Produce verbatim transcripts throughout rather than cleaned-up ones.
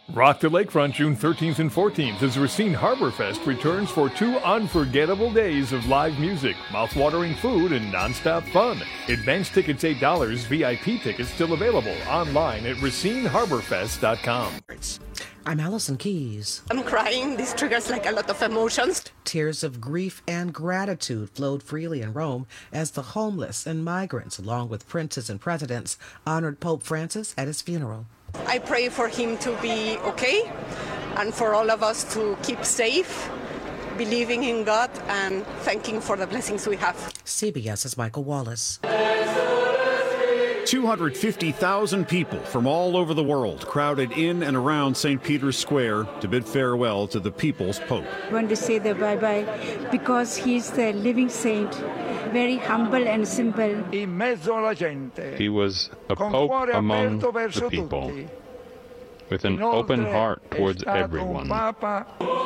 Rock the Lakefront June thirteenth and fourteenth as Racine Harbor Fest returns for two unforgettable days of live music, mouth-watering food, and nonstop fun. Advance tickets eight dollars, V I P tickets still available online at racine harbor fest dot com. I'm Allison Keys. I'm crying. This triggers like a lot of emotions. Tears of grief and gratitude flowed freely in Rome as the homeless and migrants, along with princes and presidents, honored Pope Francis at his funeral. I pray for him to be okay and for all of us to keep safe, believing in God and thanking for the blessings we have. CBS's Michael Wallace. two hundred fifty thousand people from all over the world crowded in and around Saint Peter's Square to bid farewell to the people's Pope. I want to say the bye-bye because he's the living saint, very humble and simple. He was a pope among the people, with an open heart towards everyone. A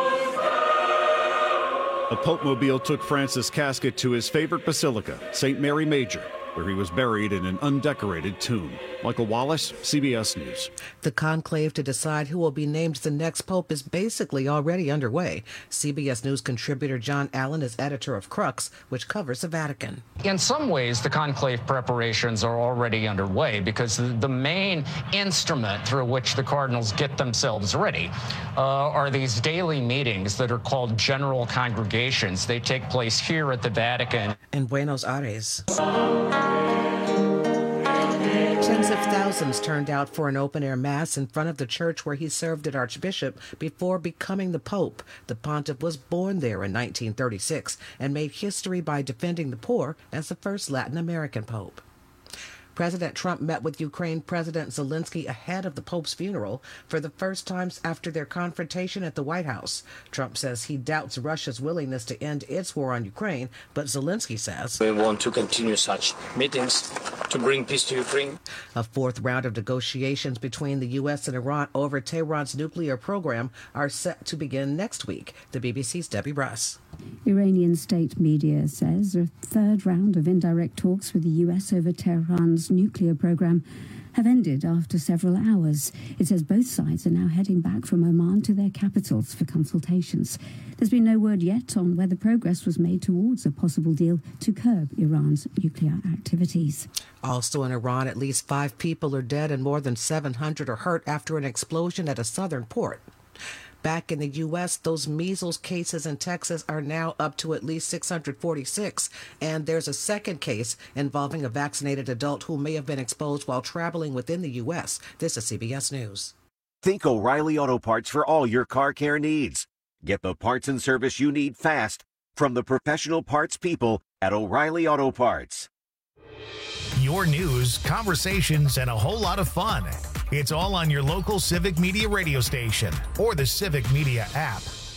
Pope-mobile took Francis' casket to his favorite basilica, Saint Mary Major, where he was buried in an undecorated tomb. Michael Wallace, C B S News. The conclave to decide who will be named the next pope is basically already underway. C B S News contributor John Allen is editor of Crux, which covers the Vatican. In some ways, the conclave preparations are already underway because the main instrument through which the cardinals get themselves ready uh, are these daily meetings that are called general congregations. They take place here at the Vatican. In Buenos Aires. Tens of thousands turned out for an open-air mass in front of the church where he served as archbishop before becoming the pope. The pontiff was born there in nineteen thirty-six and made history by defending the poor as the first Latin American pope. President Trump met with Ukraine President Zelensky ahead of the Pope's funeral for the first time after their confrontation at the White House. Trump says he doubts Russia's willingness to end its war on Ukraine, but Zelensky says we want to continue such meetings to bring peace to Ukraine. A fourth round of negotiations between the U S and Iran over Tehran's nuclear program are set to begin next week. The B B C's Debbie Russ. Iranian state media says a third round of indirect talks with the U S over Tehran's nuclear program have ended after several hours. It says both sides are now heading back from Oman to their capitals for consultations. There's been no word yet on whether progress was made towards a possible deal to curb Iran's nuclear activities. Also in Iran, at least five people are dead and more than seven hundred are hurt after an explosion at a southern port. Back in the U S, those measles cases in Texas are now up to at least six hundred forty-six, and there's a second case involving a vaccinated adult who may have been exposed while traveling within the U S. This is C B S News. Think O'Reilly Auto Parts for all your car care needs. Get the parts and service you need fast from the professional parts people at O'Reilly Auto Parts. Your news, conversations, and a whole lot of fun. It's all on your local Civic Media radio station or the Civic Media app.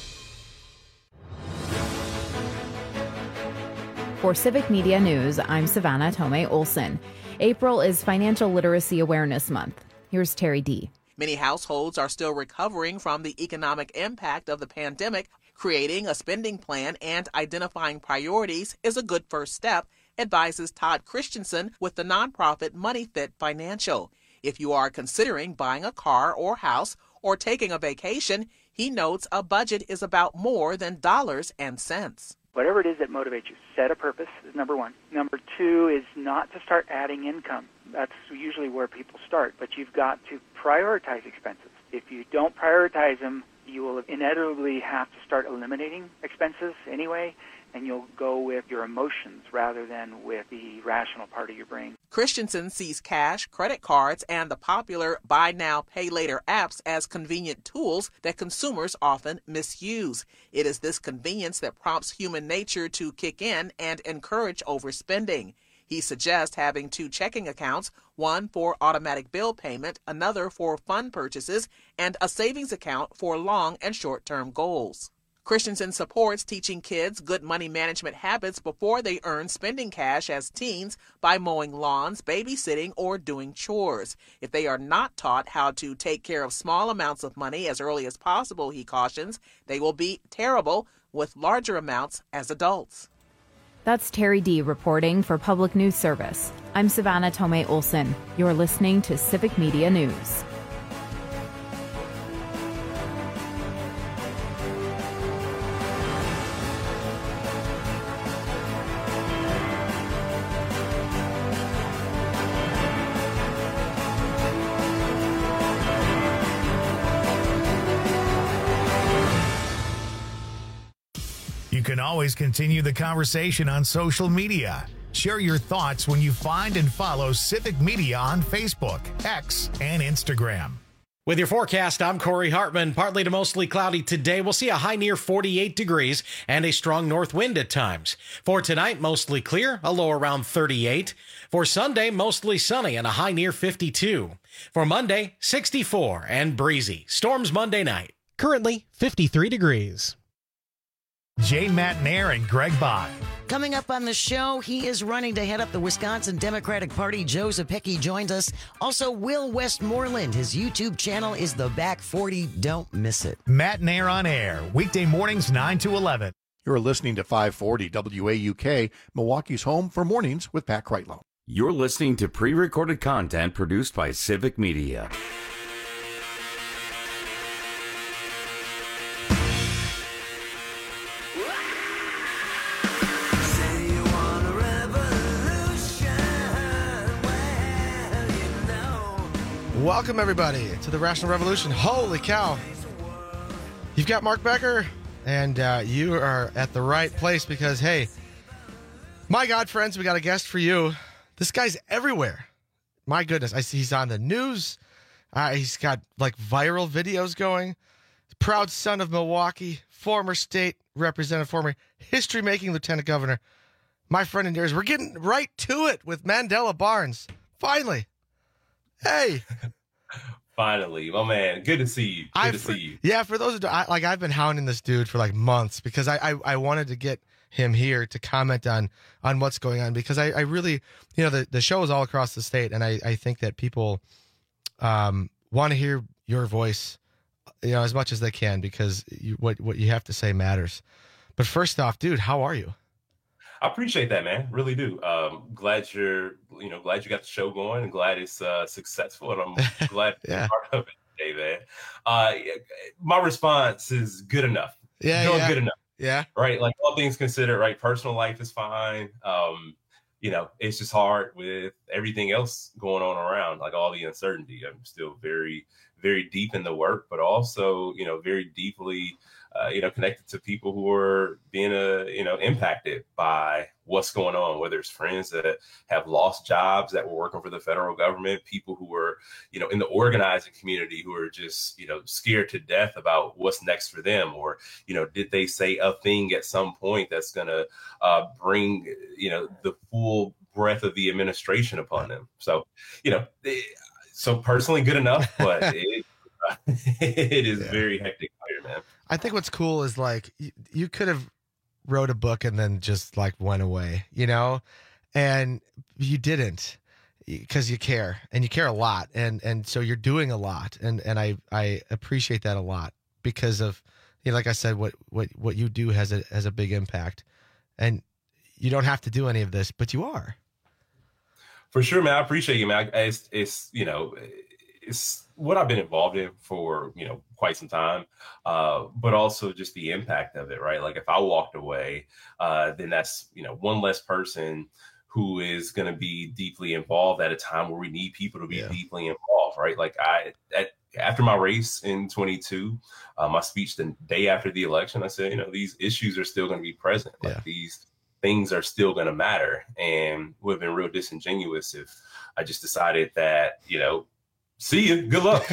For Civic Media News, I'm Savannah Tomei Olson. April is Financial Literacy Awareness Month. Here's Terry D. Many households are still recovering from the economic impact of the pandemic. Creating a spending plan and identifying priorities is a good first step, advises Todd Christensen with the nonprofit MoneyFit Financial. If you are considering buying a car or house or taking a vacation, he notes a budget is about more than dollars and cents. Whatever it is that motivates you, set a purpose is number one. Number two is not to start adding income. That's usually where people start, but you've got to prioritize expenses. If you don't prioritize them, you will inevitably have to start eliminating expenses anyway, and you'll go with your emotions rather than with the rational part of your brain. Christensen sees cash, credit cards, and the popular buy now, pay later apps as convenient tools that consumers often misuse. It is this convenience that prompts human nature to kick in and encourage overspending. He suggests having two checking accounts, one for automatic bill payment, another for fund purchases, and a savings account for long and short-term goals. Christensen supports teaching kids good money management habits before they earn spending cash as teens by mowing lawns, babysitting, or doing chores. If they are not taught how to take care of small amounts of money as early as possible, he cautions, they will be terrible with larger amounts as adults. That's Terry D. reporting for Public News Service. I'm Savannah Tomei Olson. You're listening to Civic Media News. can always continue the conversation on social media. Share your thoughts when you find and follow Civic Media on Facebook, X, and Instagram. With your forecast, I'm Corey Hartman. Partly to mostly cloudy today. We'll see a high near forty-eight degrees and a strong north wind at times. For tonight, mostly clear, a low around thirty-eight. For Sunday, mostly sunny and a high near fifty-two. For Monday, sixty-four and breezy. Storms Monday night. Currently, fifty-three degrees. Jay Matnair and Greg Bach. Coming up on the show, he is running to head up the Wisconsin Democratic Party. Joe Zepecki joins us. Also, Will Westmoreland. His YouTube channel is The Back forty. Don't miss it. Matnair on air, weekday mornings nine to eleven. You're listening to five forty W A U K, Milwaukee's home for mornings with Pat Kreitlow. You're listening to pre-recorded content produced by Civic Media. Welcome, everybody, to the Rational Revolution. Holy cow. You've got Mark Becker, and uh, you are at the right place because, hey, my God, friends, we got a guest for you. This guy's everywhere. My goodness. I see he's on the news. Uh, he's got, like, viral videos going. Proud son of Milwaukee, former state representative, former history-making lieutenant governor. My friend and yours, we're getting right to it with Mandela Barnes. Finally. Hey. Finally, my man. Good to see you. Good I, to for, see you. Yeah, for those who I, like, I've been hounding this dude for like months because I, I, I wanted to get him here to comment on on what's going on because I, I really, you know, the, the show is all across the state, and I, I think that people um want to hear your voice, you know, as much as they can because you, what what you have to say matters. But first off, dude, how are you? I appreciate that, man. Really do. Um, glad you're, you know, glad you got the show going and glad it's uh, successful. And I'm glad to yeah. be part of it today, man. Uh, my response is good enough. Yeah. Doing yeah. good enough. Yeah. Right. Like all things considered, right. Personal life is fine. Um, you know, it's just hard with everything else going on around, like all the uncertainty. I'm still very, very deep in the work, but also, you know, very deeply Uh, you know, connected to people who are being, uh, you know, impacted by what's going on, whether it's friends that have lost jobs that were working for the federal government, people who are, you know, in the organizing community who are just, you know, scared to death about what's next for them. Or, you know, did they say a thing at some point that's going to uh, bring, you know, the full breadth of the administration upon them? So, you know, so personally good enough, but it, it is yeah. very hectic here, man. I think what's cool is like you, you could have wrote a book and then just like went away, you know, and you didn't because you care and you care a lot. And, and so you're doing a lot. And, and I, I appreciate that a lot because of, you know, like I said, what, what, what you do has a, has a big impact and you don't have to do any of this, but you are. For sure, man. I appreciate you, man. It's, it's, you know, it's what I've been involved in for, you know, quite some time, uh, but also just the impact of it, right? Like if I walked away, uh, then that's, you know, one less person who is going to be deeply involved at a time where we need people to be yeah. deeply involved, right? Like I, at, after my race in twenty-two, uh, my speech the day after the election, I said, you know, these issues are still going to be present. Like yeah. these things are still going to matter. And would have been real disingenuous if I just decided that, you know, see you. Good luck.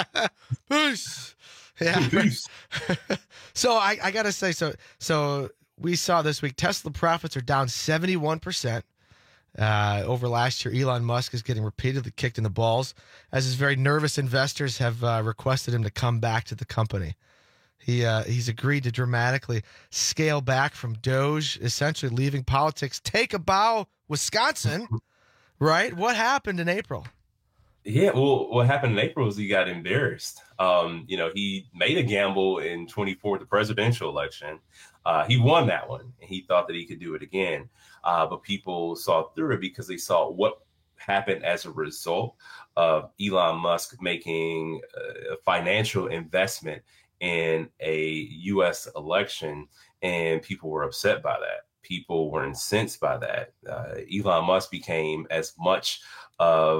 Peace. Yeah. Peace. So I, I gotta say, so so we saw this week Tesla profits are down seventy-one percent uh, over last year. Elon Musk is getting repeatedly kicked in the balls as his very nervous investors have uh, requested him to come back to the company. He uh, he's agreed to dramatically scale back from Doge, essentially leaving politics. Take a bow, Wisconsin. Right? What happened in April? Yeah, well, what happened in April is he got embarrassed. Um, you know, he made a gamble in twenty-four, the presidential election. Uh, he won that one, and he thought that he could do it again. Uh, but people saw through it because they saw what happened as a result of Elon Musk making a financial investment in a U S election, and people were upset by that. People were incensed by that. Uh, Elon Musk became as much of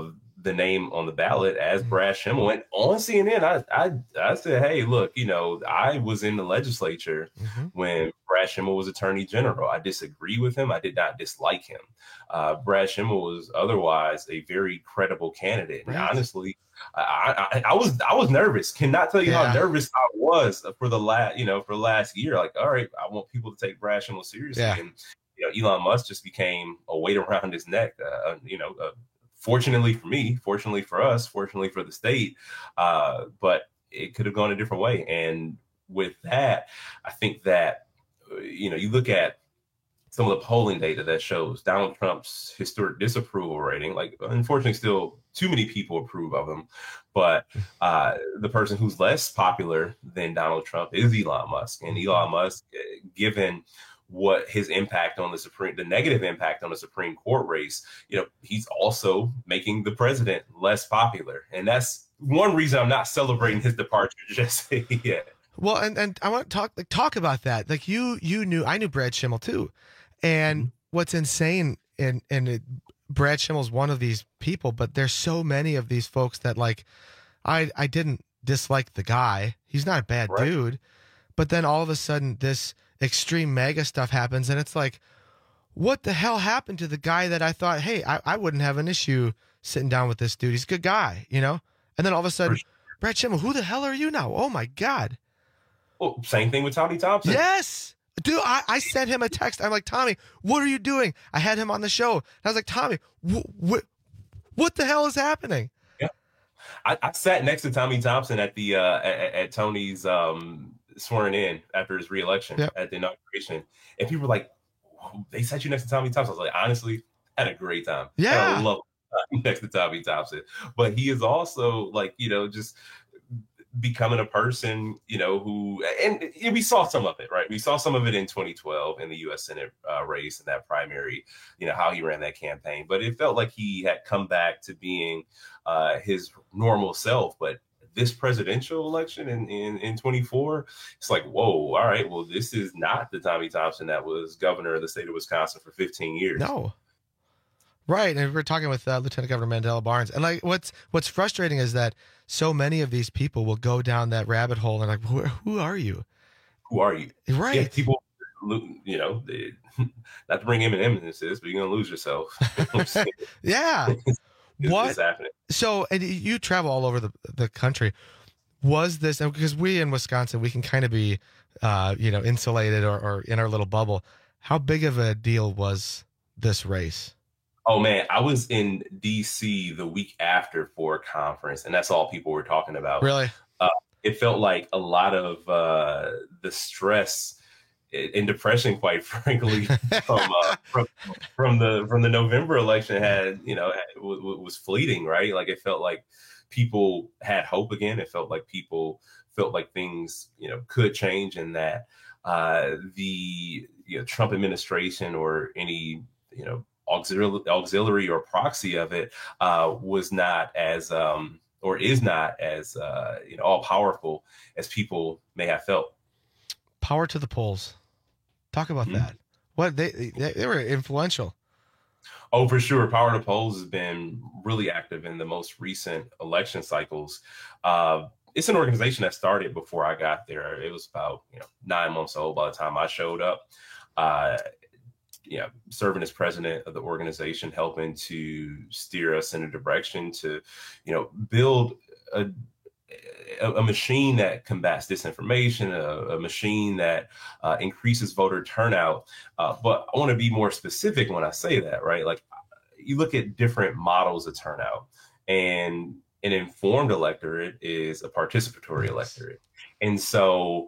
the name on the ballot as Brad Schimel. And on C N N, I, I, I said, hey, look, you know, I was in the legislature mm-hmm. when Brad Schimel was Attorney General. I disagree with him. I did not dislike him. Uh, Brad Schimel was otherwise a very credible candidate. Right. And honestly, I, I, I was I was nervous. Cannot tell you yeah. how nervous I was for the last, you know, for the last year. Like, all right, I want people to take Brad Schimel seriously. Yeah. And, you know, Elon Musk just became a weight around his neck, uh, you know, uh, fortunately for me, fortunately for us, fortunately for the state, uh, but it could have gone a different way. And with that, I think that, you know, you look at some of the polling data that shows Donald Trump's historic disapproval rating, like unfortunately still too many people approve of him, but uh, the person who's less popular than Donald Trump is Elon Musk. And Elon Musk, given what his impact on the Supreme, the negative impact on the Supreme Court race, you know, he's also making the president less popular. And that's one reason I'm not celebrating his departure just yet. Well, and, and I want to talk like, talk about that. Like you, you knew, I knew Brad Schimel too. And mm-hmm. what's insane, and, and it, Brad Schimel's one of these people, but there's so many of these folks that like, I, I didn't dislike the guy. He's not a bad right. dude. But then all of a sudden this extreme mega stuff happens, and it's like, what the hell happened to the guy that I thought, hey, I, I wouldn't have an issue sitting down with this dude. He's a good guy, you know? And then all of a sudden, sure. Brad Schimel, who the hell are you now? Oh my God. Well, same thing with Tommy Thompson. Yes. Dude, I, I sent him a text. I'm like, Tommy, what are you doing? I had him on the show. And I was like, Tommy, wh- wh- what the hell is happening? Yeah. I, I sat next to Tommy Thompson at the, uh, at, at Tony's, um, sworn in after his reelection yep. at the inauguration, and people were like, they sat you next to Tommy Thompson. I was like, honestly, had a great time. Yeah, I love next to Tommy Thompson. But he is also like, you know, just becoming a person, you know, who, and, and we saw some of it, right? We saw some of it in twenty twelve in the U S Senate uh, race and that primary, you know, how he ran that campaign. But it felt like he had come back to being uh, his normal self. But this presidential election in, in, in twenty-four, it's like, whoa, all right, well, this is not the Tommy Thompson that was governor of the state of Wisconsin for fifteen years. No. Right. And we're talking with uh, Lieutenant Governor Mandela Barnes. And like, what's, what's frustrating is that so many of these people will go down that rabbit hole and like, who, who are you? Who are you? Right. Yeah, people, you know, they, not to bring Eminem into this, but you're going to lose yourself. Yeah. It's, what? It's happening. So, and you travel all over the, the country. Was this, because we in Wisconsin, we can kind of be, uh, you know, insulated or, or in our little bubble. How big of a deal was this race? Oh, man, I was in D C the week after for a conference, and that's all people were talking about. Really? Uh, it felt like a lot of uh, the stress and depression, quite frankly, from, uh, from from the from the November election had, you know, had, w- was fleeting, right? Like it felt like people had hope again. It felt like people felt like things, you know, could change, and that uh, the you know, Trump administration or any, you know, auxiliary, auxiliary or proxy of it uh, was not as um, or is not as uh, you know, all powerful as people may have felt. Power to the polls. Talk about mm-hmm. that. What they, they they were influential. Oh, for sure. Power to polls has been really active in the most recent election cycles. Uh, it's an organization that started before I got there. It was about you know nine months old by the time I showed up. Uh, you know, serving as president of the organization, helping to steer us in a direction to, you know, build a A, a machine that combats disinformation, a, a machine that uh, increases voter turnout. Uh, but I want to be more specific when I say that, right? Like you look at different models of turnout, and an informed electorate is a participatory electorate. And so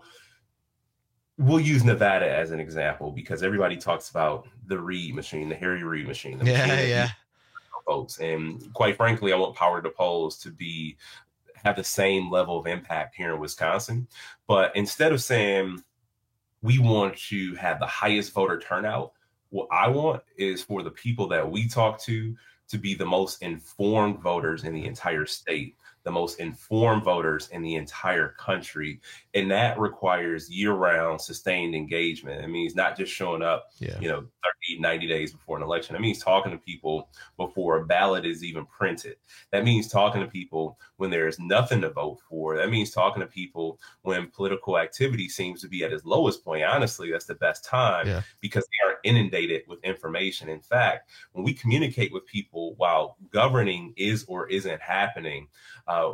we'll use Nevada as an example because everybody talks about the Reid machine, the Harry Reid machine. The yeah, machine yeah. Folks. And quite frankly, I want Power to Polls to be have the same level of impact here in Wisconsin. But instead of saying we want to have the highest voter turnout, what I want is for the people that we talk to to be the most informed voters in the entire state, the most informed voters in the entire country. And that requires year-round sustained engagement. It means not just showing up, yeah. you know, thirty, ninety days before an election. It means talking to people before a ballot is even printed. That means talking to people when there's nothing to vote for. That means talking to people when political activity seems to be at its lowest point. Honestly, that's the best time yeah. because they are inundated with information. In fact, when we communicate with people while governing is or isn't happening, uh,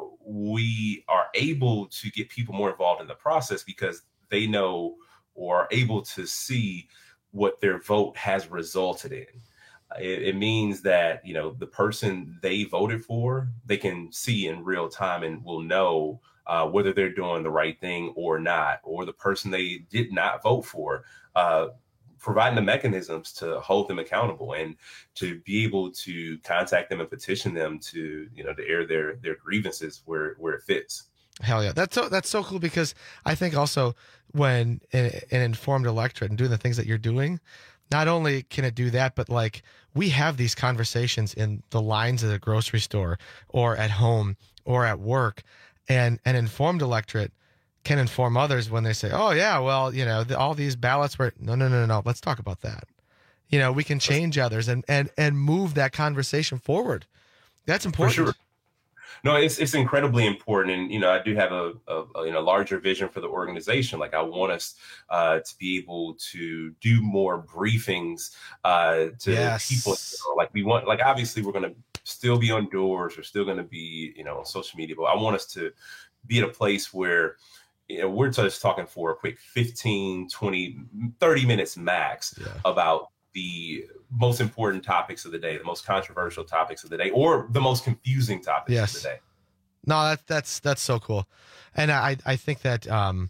we are able to get people more involved in the process because they know or are able to see what their vote has resulted in. It, it means that, you know, the person they voted for, they can see in real time and will know uh, whether they're doing the right thing or not, or the person they did not vote for, uh, providing the mechanisms to hold them accountable and to be able to contact them and petition them to, you know, to air their their grievances where where it fits. Hell yeah. That's so, that's so cool because I think also when an, an informed electorate and doing the things that you're doing, not only can it do that, but like we have these conversations in the lines at the grocery store or at home or at work, and an informed electorate can inform others when they say, oh yeah, well, you know, the, all these ballots were, no, no, no, no, no, let's talk about that. You know, we can change others and, and, and move that conversation forward. That's important. For sure. No, it's it's incredibly important, and you know I do have a, a, a you know larger vision for the organization. Like I want us uh, to be able to do more briefings uh, to yes. people. Like we want, like obviously we're going to still be on doors, we're still going to be you know on social media, but I want us to be at a place where you know we're just talking for a quick fifteen, twenty, thirty minutes max yeah. about the most important topics of the day, the most controversial topics of the day, or the most confusing topics yes. of the day. No, that, that's that's so cool. And I, I think that um,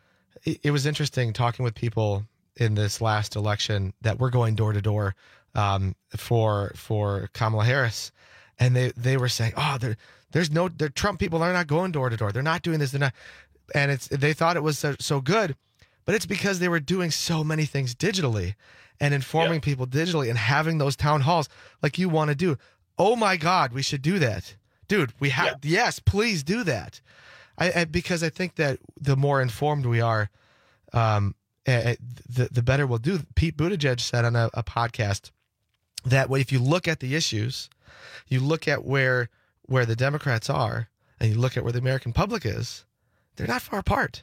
it, it was interesting talking with people in this last election that we're going door to door um, for for Kamala Harris. And they, they were saying, oh, there, there's no there, Trump people are not going door to door. They're not doing this. They're not. And it's they thought it was so, so good, but it's because they were doing so many things digitally and informing yeah. people digitally and having those town halls like you want to do. Oh my God, we should do that. Dude, we have, yeah. yes, please do that. I, I because I think that the more informed we are, um, uh, the, the better we'll do. Pete Buttigieg said on a, a podcast that if you look at the issues, you look at where, where the Democrats are and you look at where the American public is, they're not far apart.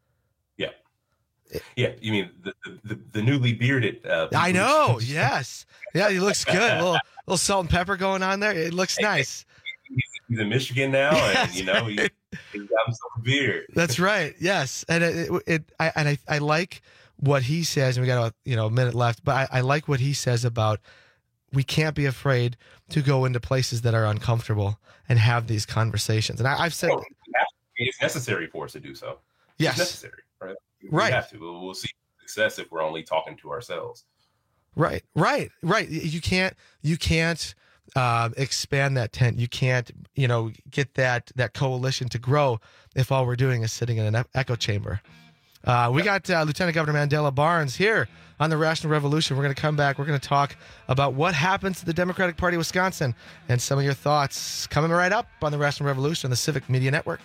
Yeah, you mean the the, the newly bearded? Uh, I know. Yes. Yeah, he looks good. A little, little salt and pepper going on there. It looks nice. He's, he's in Michigan now, and you know he, he's got himself a beard. That's right. Yes, and it, it, it I and I, I like what he says. And we got a you know a minute left, but I, I like what he says about we can't be afraid to go into places that are uncomfortable and have these conversations. And I, I've said oh, it's necessary for us to do so. Yes, it's necessary. Right. We right. have to. We'll, we'll see success if we're only talking to ourselves. Right, right, right. You can't, you can't uh, expand that tent. You can't, you know, get that that coalition to grow if all we're doing is sitting in an echo chamber. Uh, we got uh, Lieutenant Governor Mandela Barnes here on the Rational Revolution. We're going to come back. We're going to talk about what happens to the Democratic Party of Wisconsin and some of your thoughts coming right up on the Rational Revolution on the Civic Media Network.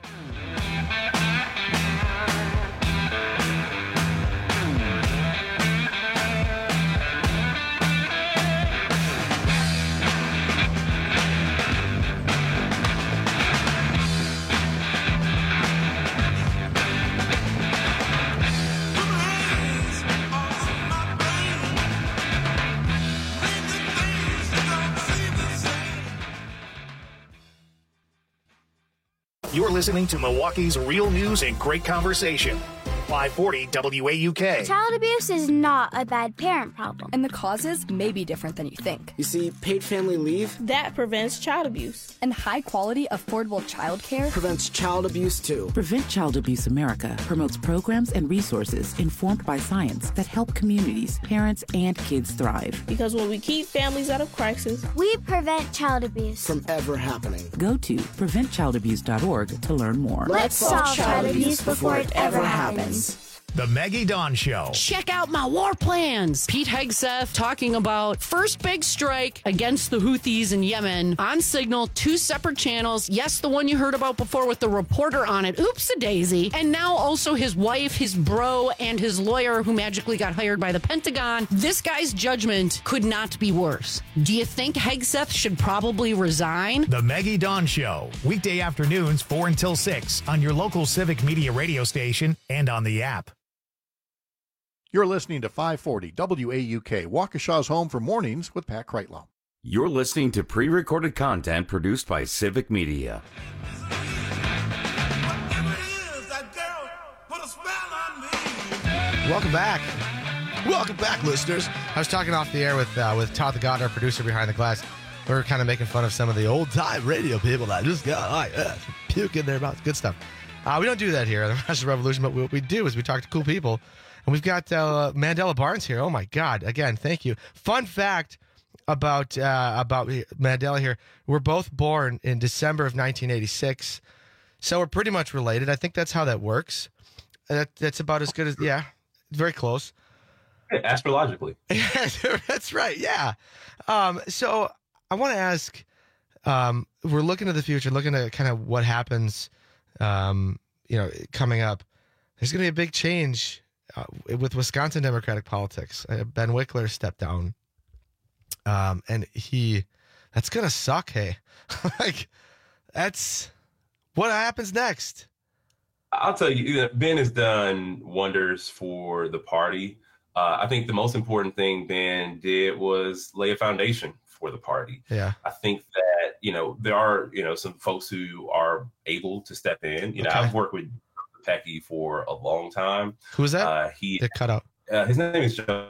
You're listening to Milwaukee's Real News and Great Conversation. five forty W A U K. Child abuse is not a bad parent problem. And the causes may be different than you think. You see, paid family leave that prevents child abuse. And high quality, affordable child care prevents child abuse too. Prevent Child Abuse America promotes programs and resources informed by science that help communities, parents, and kids thrive. Because when we keep families out of crisis, we prevent child abuse from ever happening. Go to prevent child abuse dot org to learn more. Let's solve child abuse before it ever happens. The Maggie Dawn Show. Check out my war plans. Pete Hegseth talking about first big strike against the Houthis in Yemen on Signal, two separate channels. Yes, the one you heard about before with the reporter on it. Oops-a-daisy. And now also his wife, his bro, and his lawyer who magically got hired by the Pentagon. This guy's judgment could not be worse. Do you think Hegseth should probably resign? The Maggie Dawn Show. Weekday afternoons, four until six on your local Civic Media radio station and on the app. You're listening to five forty W A U K, Waukesha's home for mornings with Pat Kreitlow. You're listening to pre-recorded content produced by Civic Media. Welcome back. Welcome back, listeners. I was talking off the air with uh, with Todd the God, our producer behind the glass. We were kind of making fun of some of the old-time radio people that just got like, uh, puke in their mouth. Good stuff. Uh, we don't do that here at the Russian Revolution, but what we do is we talk to cool people. And we've got uh, Mandela Barnes here. Oh, my God. Again, thank you. Fun fact about uh, about Mandela here. We're both born in December of nineteen eighty-six, so we're pretty much related. I think that's how that works. That, that's about as good as, yeah, very close. Yeah, astrologically. That's right, yeah. Um, so I want to ask, um, we're looking to the future, looking at kind of what happens, um, you know, coming up. There's going to be a big change Uh, with Wisconsin Democratic politics. Uh, Ben Wickler stepped down, um, and he, that's gonna suck. Hey, like that's what happens next. I'll tell you, Ben has done wonders for the party. Uh, I think the most important thing Ben did was lay a foundation for the party. Yeah, I think that you know there are you know some folks who are able to step in. You know, Okay. I've worked with Pecky for a long time. Who is that? Uh, he They cut out. Uh, his name is Joseph.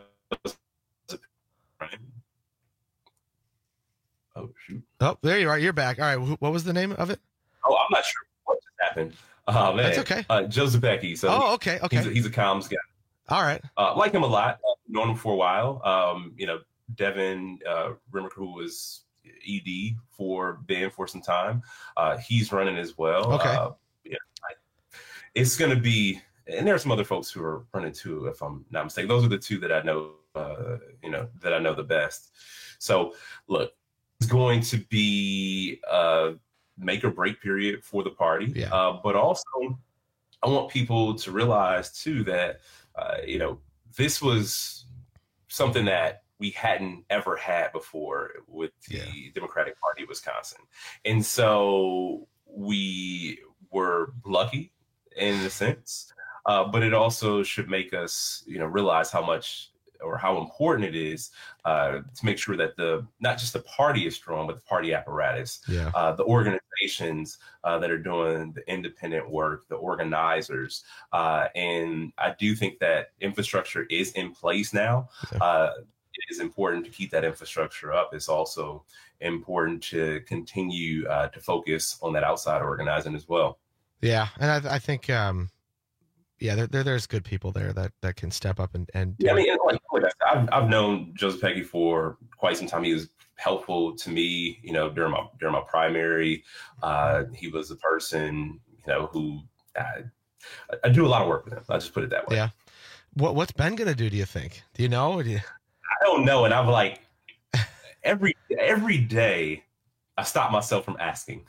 Oh shoot! Oh, there you are. You're back. All right. wh- What was the name of it? Oh, I'm not sure what just happened. Uh, man. That's okay. Uh, Joseph Pecky. So Oh, okay, okay. He's a, he's a comms guy. All right. Uh, like him a lot. Uh, known him for a while. Um, you know, Devin uh, Rimmer, who was E D for Ben for some time. Uh, he's running as well. Okay. Uh, yeah, I, it's going to be, and there are some other folks who are running too, if I'm not mistaken. Those are the two that I know, uh, you know, that I know the best. So, look, it's going to be a make or break period for the party. Yeah. Uh, but also, I want people to realize too that, uh, you know, this was something that we hadn't ever had before with the yeah. Democratic Party of Wisconsin. And so we were lucky in a sense, uh, but it also should make us, you know, realize how much or how important it is uh, to make sure that the not just the party is strong, but the party apparatus, yeah. uh, the organizations uh, that are doing the independent work, the organizers. Uh, and I do think that infrastructure is in place now. Yeah. Uh, it is important to keep that infrastructure up. It's also important to continue uh, to focus on that outside organizing as well. Yeah. And I, I think, um, yeah, there, there there's good people there that, that can step up and, and yeah, I mean, like, like I've, I've known Joseph Pecky for quite some time. He was helpful to me, you know, during my during my primary. Uh, he was a person, you know, who I, I do a lot of work with him. I'll just put it that way. Yeah. What what's Ben gonna do? Do you think? Do you know? Or do you... I don't know, and I'm like every every day I stop myself from asking.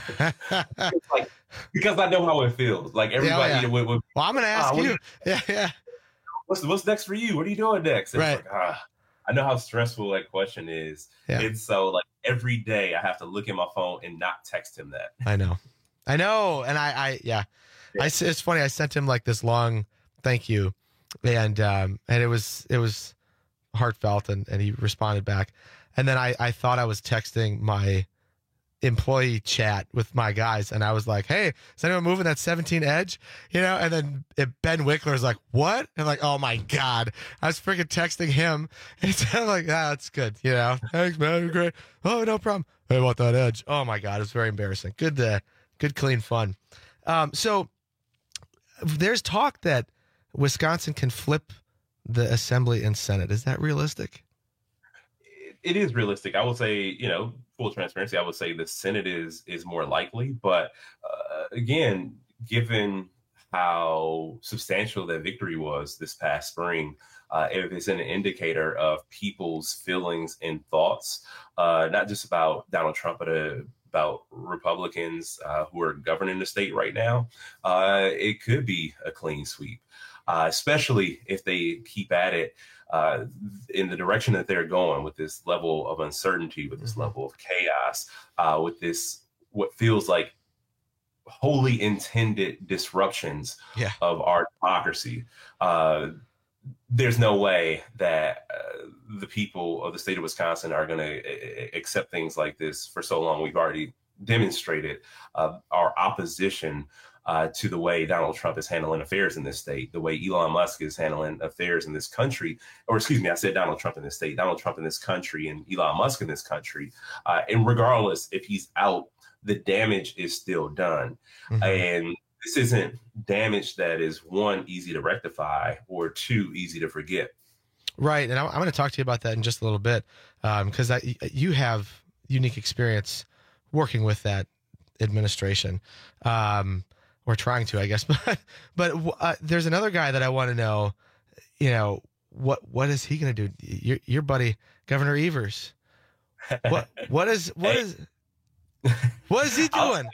It's like, because I know how it feels. Like everybody. Yeah, yeah. You know, with, with, well, I'm gonna ask uh, you. What, yeah, yeah. What's what's next for you? What are you doing next? And right. It's like, ah, I know how stressful that question is. Yeah. And so, like every day, I have to look at my phone and not text him that. I know, I know, and I, I yeah, yeah. I. It's funny. I sent him like this long thank you, and um, and it was it was heartfelt, and and he responded back, and then I I thought I was texting my employee chat with my guys, and I was like, hey, is anyone moving that seventeen Edge, you know? And then it, Ben Wickler's like, what? And like, oh my god, I was freaking texting him, and it's like, ah, that's good, you know? Thanks, man, you're great. Oh, no problem. Hey, about that Edge? Oh my god, it was very embarrassing. Good uh, good clean fun. Um so there's talk that Wisconsin can flip the Assembly and Senate. Is that realistic? It is realistic. I would say, you know, full transparency, I would say the Senate is is more likely. But uh, again, given how substantial that victory was this past spring, uh, if it's an indicator of people's feelings and thoughts, uh, not just about Donald Trump, but uh, about Republicans uh, who are governing the state right now, uh, it could be a clean sweep, uh, especially if they keep at it uh, in the direction that they're going with this level of uncertainty, with this mm-hmm. level of chaos, uh, with this what feels like wholly intended disruptions yeah. of our democracy. Uh, there's no way that uh, the people of the state of Wisconsin are going to accept things like this for so long. We've already demonstrated uh, our opposition uh, to the way Donald Trump is handling affairs in this state, the way Elon Musk is handling affairs in this country, or excuse me, I said Donald Trump in this state, Donald Trump in this country and Elon Musk in this country. Uh, and regardless if he's out, the damage is still done. Mm-hmm. And this isn't damage that is, one, easy to rectify, or two, easy to forget. Right. And I'm, I'm going to talk to you about that in just a little bit, because um, you have unique experience working with that administration, um, or trying to, I guess. But but uh, there's another guy that I want to know, you know, what what is he going to do? Your, your buddy, Governor Evers. What What is, what is... What is he doing?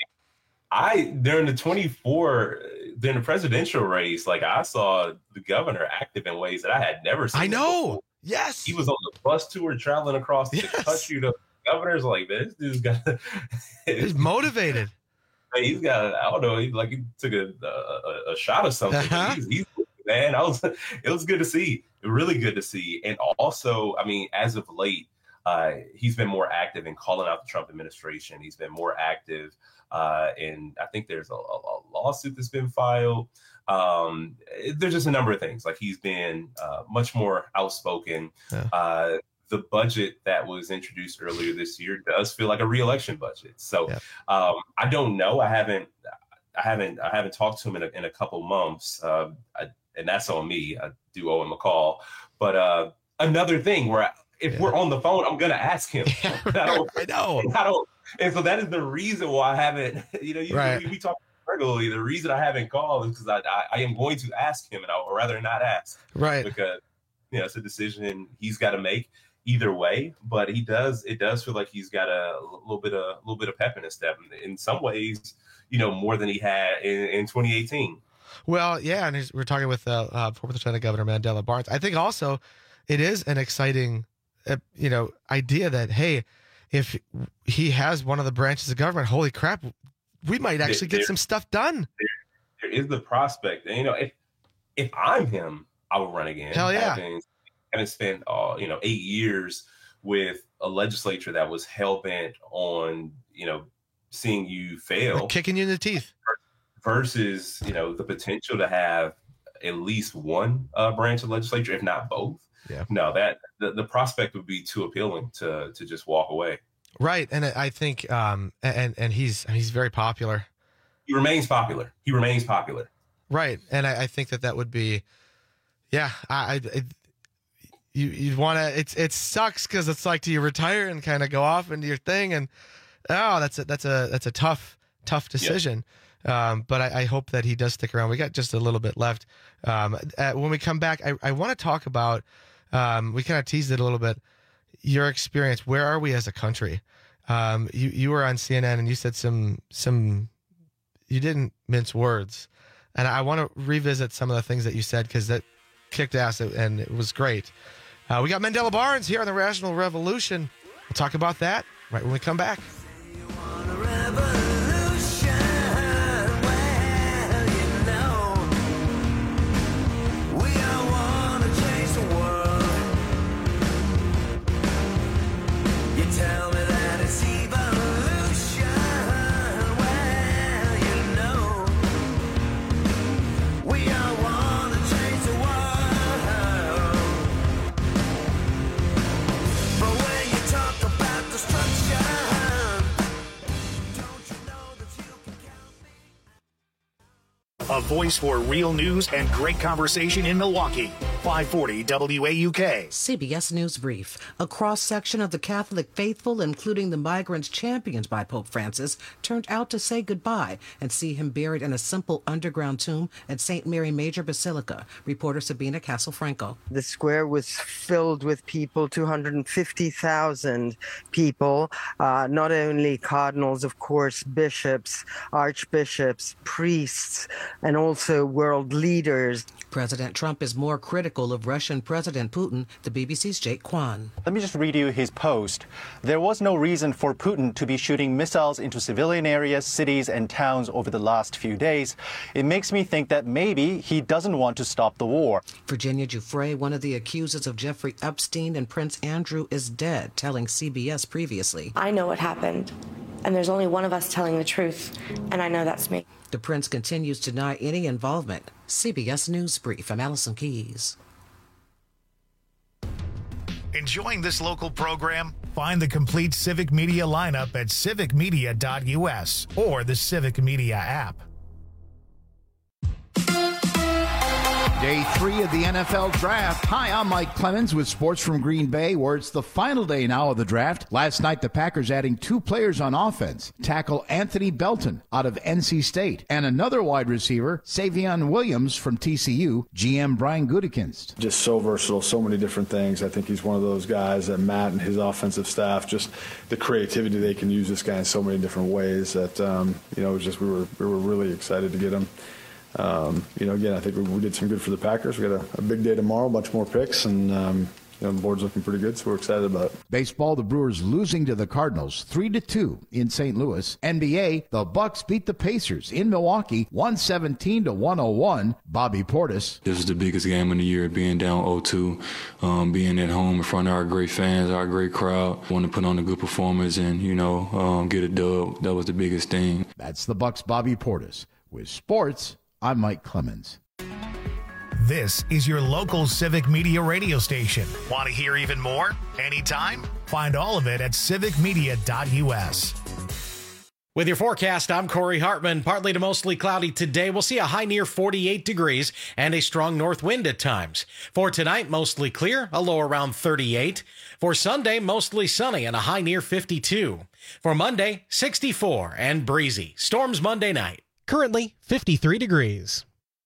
I during the twenty-four during the presidential race, like I saw the governor active in ways that I had never seen. I know. Before. Yes, he was on the bus tour traveling across the yes. country. The governor's like, this dude's got. He's motivated. He's got. I don't know. He like he took a a, a shot or something. Uh-huh. He's, he's man. I was. It was good to see. Really good to see. And also, I mean, as of late. Uh, he's been more active in calling out the Trump administration. He's been more active uh, in, I think there's a, a lawsuit that's been filed. Um, there's just a number of things. Like he's been uh, much more outspoken. Yeah. Uh, the budget that was introduced earlier this year does feel like a re-election budget. So yeah. um, I don't know. I haven't, I haven't, I haven't talked to him in a, in a couple months, uh, I, and that's on me. I do owe him a call. But uh, another thing where I, if yeah. we're on the phone, I'm going to ask him. Yeah, I, don't, I know. I don't. And so that is the reason why I haven't, you know, usually right. we, we talk regularly. The reason I haven't called is because I, I, I am going to ask him, and I would rather not ask. Right. Because, you know, it's a decision he's got to make either way. But he does, it does feel like he's got a little bit of, a little bit of pep in his step. In some ways, you know, more than he had in, in twenty eighteen. Well, yeah. And we're talking with uh, uh, former Lieutenant Governor Mandela Barnes. I think also it is an exciting A, you know, idea that, hey, if he has one of the branches of government, holy crap, we might actually there, get some stuff done. There, there is the prospect. And, you know, if if I'm him, I would run again. Hell yeah. Having, having spent, uh, you know, eight years with a legislature that was hell-bent on, you know, seeing you fail. Like kicking you in the teeth. Versus, you know, the potential to have at least one uh, branch of legislature, if not both. Yeah. No, that the, the prospect would be too appealing to to just walk away. Right, and I think, um, and and he's he's very popular. He remains popular. He remains popular. Right, and I, I think that that would be, yeah. I, I you you want to. It's it sucks because it's like, do you retire and kind of go off into your thing, and oh, that's a that's a that's a tough tough decision. Yeah. Um, but I, I hope that he does stick around. We got just a little bit left. Um, uh, when we come back, I, I want to talk about. Um, we kind of teased it a little bit. Your experience. Where are we as a country? Um, you you were on C N N and you said some some. You didn't mince words, and I want to revisit some of the things that you said because that kicked ass and it was great. Uh, we got Mandela Barnes here on the Rational Revolution. We'll talk about that right when we come back. voice for real news and great conversation in Milwaukee. five forty W A U K. C B S News Brief. A cross-section of the Catholic faithful, including the migrants championed by Pope Francis, turned out to say goodbye and see him buried in a simple underground tomb at Saint Mary Major Basilica. Reporter Sabina Castelfranco. The square was filled with people, two hundred fifty thousand people, uh, not only cardinals, of course, bishops, archbishops, priests, and also world leaders. President Trump is more critical of Russian President Putin, the B B C's Jake Kwan. Let me just read you his post. There was no reason for Putin to be shooting missiles into civilian areas, cities, and towns over the last few days. It makes me think that maybe he doesn't want to stop the war. Virginia Giuffre, one of the accusers of Jeffrey Epstein and Prince Andrew, is dead, telling C B S previously. I know what happened, and there's only one of us telling the truth, and I know that's me. The prince continues to deny any involvement. C B S News Brief. I'm Allison Keys. Enjoying this local program? Find the complete Civic Media lineup at civic media dot U S or the Civic Media app. Day three of the N F L Draft. Hi, I'm Mike Clemens with sports from Green Bay, where it's the final day now of the draft. Last night, the Packers adding two players on offense. Tackle Anthony Belton out of N C State, and another wide receiver, Savion Williams from T C U, G M Brian Gutekunst. Just so versatile, so many different things. I think he's one of those guys that Matt and his offensive staff, just the creativity they can use this guy in so many different ways that, um, you know, just we were, we were really excited to get him. Um, you know, again, I think we, we did some good for the Packers. We got a, a big day tomorrow, a bunch more picks, and um, you know, the board's looking pretty good, so we're excited about it. Baseball, the Brewers losing to the Cardinals three to two in Saint Louis. N B A, the Bucks beat the Pacers in Milwaukee one seventeen to one oh one. Bobby Portis. This is the biggest game of the year, being down oh two, um, being at home in front of our great fans, our great crowd. Want to put on a good performance and, you know, um, get a dub. That was the biggest thing. That's the Bucks' Bobby Portis. With sports, I'm Mike Clemens. This is your local Civic Media radio station. Want to hear even more? Anytime? Find all of it at civic media dot U S. With your forecast, I'm Corey Hartman. Partly to mostly cloudy today. We'll see a high near forty-eight degrees and a strong north wind at times. For tonight, mostly clear, a low around thirty-eight. For Sunday, mostly sunny and a high near fifty-two. For Monday, sixty-four and breezy. Storms Monday night. Currently fifty-three degrees.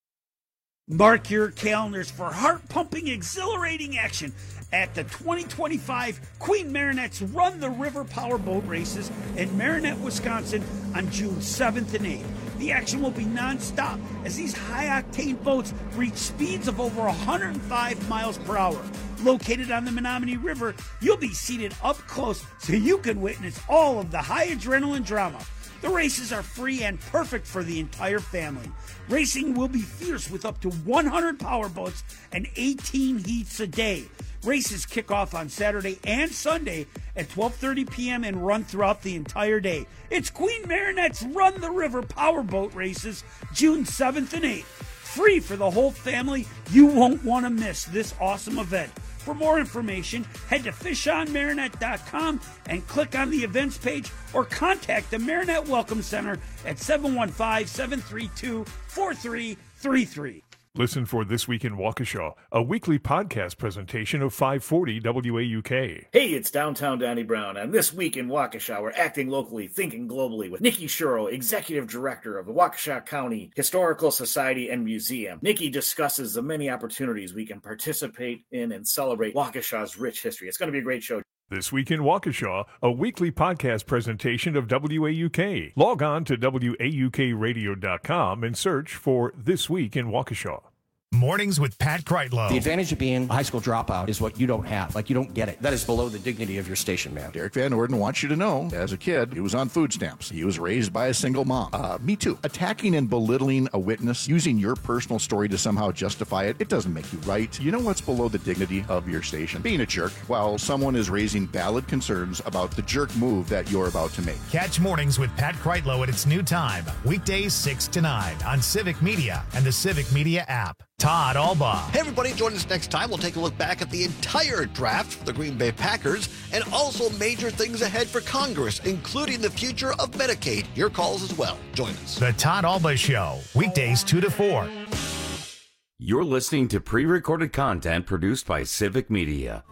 Mark your calendars for heart-pumping, exhilarating action at the twenty twenty-five Queen Marinette's Run the River Powerboat Races in Marinette, Wisconsin on June seventh and eighth. The action will be non-stop as these high-octane boats reach speeds of over one hundred five miles per hour. Located on the Menominee River, you'll be seated up close so you can witness all of the high adrenaline drama. The races are free and perfect for the entire family. Racing will be fierce with up to one hundred powerboats and eighteen heats a day. Races kick off on Saturday and Sunday at twelve thirty p.m. and run throughout the entire day. It's Queen Marinette's Run the River Powerboat Races, June seventh and eighth. Free for the whole family. You won't want to miss this awesome event. For more information, head to fish on marinette dot com and click on the events page or contact the Marinette Welcome Center at seven one five, seven three two, four three three three. Listen for This Week in Waukesha, a weekly podcast presentation of five forty W A U K. Hey, it's Downtown Danny Brown, and This Week in Waukesha, we're acting locally, thinking globally with Nikki Shuro, Executive Director of the Waukesha County Historical Society and Museum. Nikki discusses the many opportunities we can participate in and celebrate Waukesha's rich history. It's going to be a great show. This Week in Waukesha, a weekly podcast presentation of W A U K. Log on to W A U K radio dot com and search for This Week in Waukesha. Mornings with Pat Kreitlow. The advantage of being a high school dropout is what you don't have. Like, you don't get it. That is below the dignity of your station, man. Derek Van Orden wants you to know, as a kid, he was on food stamps. He was raised by a single mom. Uh, me too. Attacking and belittling a witness, using your personal story to somehow justify it, it doesn't make you right. You know what's below the dignity of your station? Being a jerk while someone is raising valid concerns about the jerk move that you're about to make. Catch Mornings with Pat Kreitlow at its new time, weekdays six to nine on Civic Media and the Civic Media app. Todd Alba. Hey, everybody, join us next time. We'll take a look back at the entire draft for the Green Bay Packers and also major things ahead for Congress, including the future of Medicaid. Your calls as well. Join us. The Todd Alba Show, weekdays two to four. You're listening to pre-recorded content produced by Civic Media.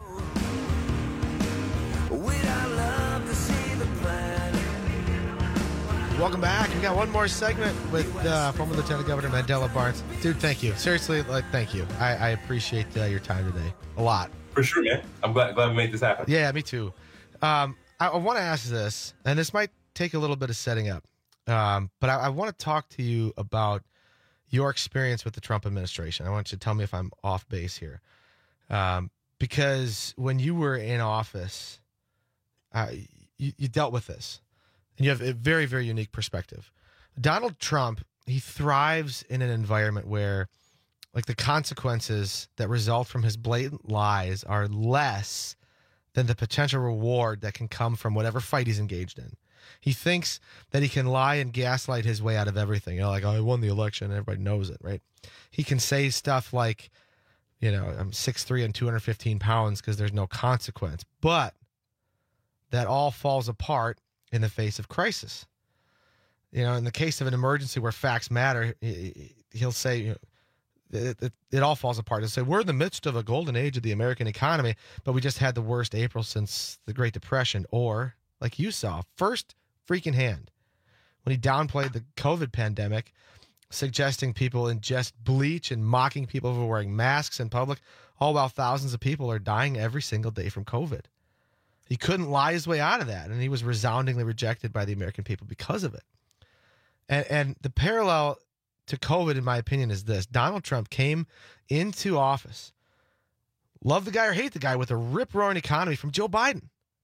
Welcome back. We got one more segment with uh, former Lieutenant Governor Mandela Barnes. Dude, thank you. Seriously, like, thank you. I, I appreciate uh, your time today a lot. For sure, man. I'm glad glad we made this happen. Yeah, me too. Um, I, I want to ask this, and this might take a little bit of setting up, um, but I, I want to talk to you about your experience with the Trump administration. I want you to tell me if I'm off base here, um, because when you were in office, uh, you, you dealt with this. And you have a very, very unique perspective. Donald Trump, he thrives in an environment where, like, the consequences that result from his blatant lies are less than the potential reward that can come from whatever fight he's engaged in. He thinks that he can lie and gaslight his way out of everything. You know, like, oh, I won the election, and everybody knows it, right? He can say stuff like, you know, I'm six three and two hundred fifteen pounds because there's no consequence. But that all falls apart in the face of crisis. You know, in the case of an emergency where facts matter, he'll say, you know, it, it, it all falls apart. He'll say, we're in the midst of a golden age of the American economy, but we just had the worst April since the Great Depression. Or, like you saw, first freaking hand, when he downplayed the COVID pandemic, suggesting people ingest bleach and mocking people for wearing masks in public, all while thousands of people are dying every single day from COVID. He couldn't lie his way out of that, and he was resoundingly rejected by the American people because of it. And, and the parallel to COVID, in my opinion, is this. Donald Trump came into office, love the guy or hate the guy, with a rip-roaring economy from Joe Biden.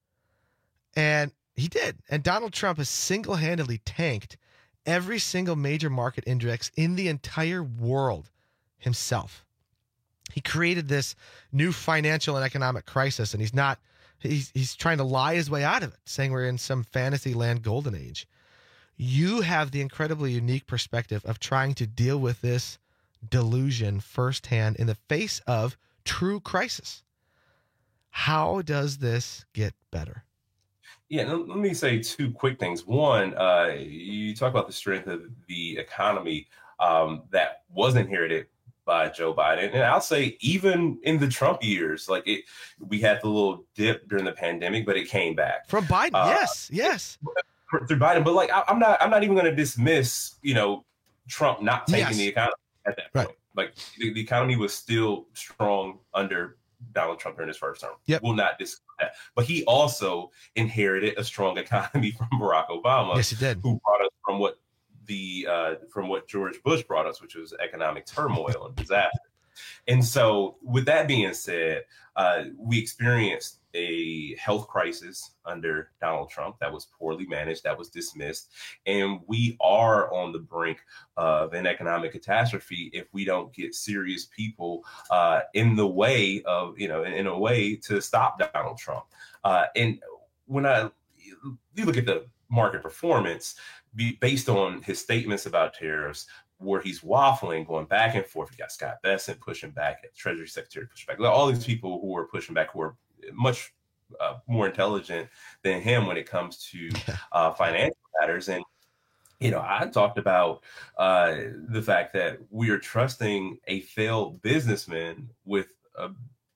And he did. And Donald Trump has single-handedly tanked every single major market index in the entire world himself. He created this new financial and economic crisis, and he's not He's he's trying to lie his way out of it, saying we're in some fantasy land golden age. You have the incredibly unique perspective of trying to deal with this delusion firsthand in the face of true crisis. How does this get better? Yeah, let me say two quick things. One, uh, you talk about the strength of the economy um, that was inherited by Joe Biden. And I'll say even in the Trump years, like it, we had the little dip during the pandemic, but it came back. From Biden, uh, yes, yes. Through Biden. But like, I, I'm not, I'm not even going to dismiss, you know, Trump not taking Yes. the economy at that point. Right. Like the, the economy was still strong under Donald Trump during his first term. Yep. We'll not discuss that. But he also inherited a strong economy from Barack Obama. Yes, he did. Who brought us from what the uh, from what George Bush brought us, which was economic turmoil and disaster. And so with that being said, uh, we experienced a health crisis under Donald Trump that was poorly managed, that was dismissed. And we are on the brink of an economic catastrophe if we don't get serious people uh, in the way of, you know, in, in a way to stop Donald Trump. Uh, and when I, you look at the market performance, be based on his statements about tariffs, where he's waffling, going back and forth. You got Scott Bessent pushing back, Treasury Secretary pushing back. All these people who are pushing back, who are much uh, more intelligent than him when it comes to uh, financial matters. And, you know, I talked about uh, the fact that we are trusting a failed businessman with a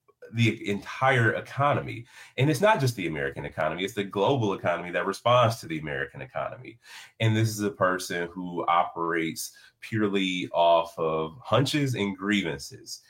the entire economy. And it's not just the American economy, it's the global economy that responds to the American economy. And this is a person who operates purely off of hunches and grievances.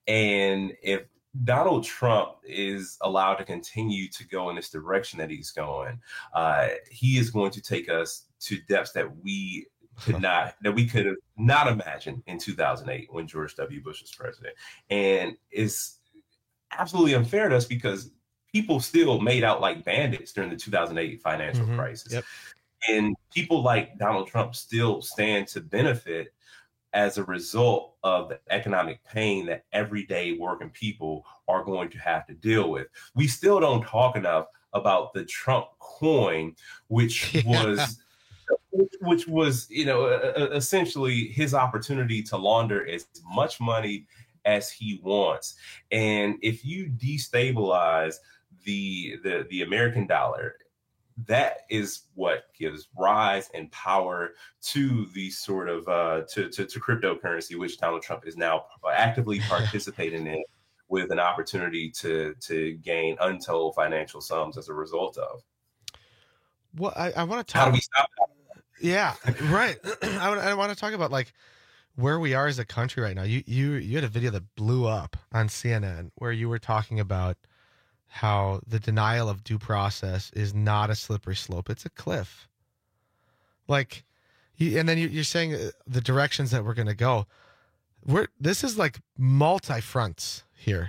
And if Donald Trump is allowed to continue to go in this direction that he's going, uh, he is going to take us to depths that we could not, that we could have not imagined in two thousand eight when George W. Bush was president. And it's absolutely unfair to us because people still made out like bandits during the two thousand eight financial mm-hmm. crisis. Yep. And people like Donald Trump still stand to benefit as a result of the economic pain that everyday working people are going to have to deal with. We still don't talk enough about the Trump coin, which yeah. was which, which was, you know, uh, essentially his opportunity to launder as much money as he wants. And if you destabilize the the the American dollar, that is what gives rise and power to the sort of uh, to, to to cryptocurrency, which Donald Trump is now actively participating in, with an opportunity to to gain untold financial sums as a result of. Well, I, I want to talk. How do we stop that? Yeah, right. I, I want to talk about like where we are as a country right now. You you you had a video that blew up on C N N where you were talking about how the denial of due process is not a slippery slope; it's a cliff. Like, you, and then you, you're saying the directions that we're going to go. We're this is like multi fronts here,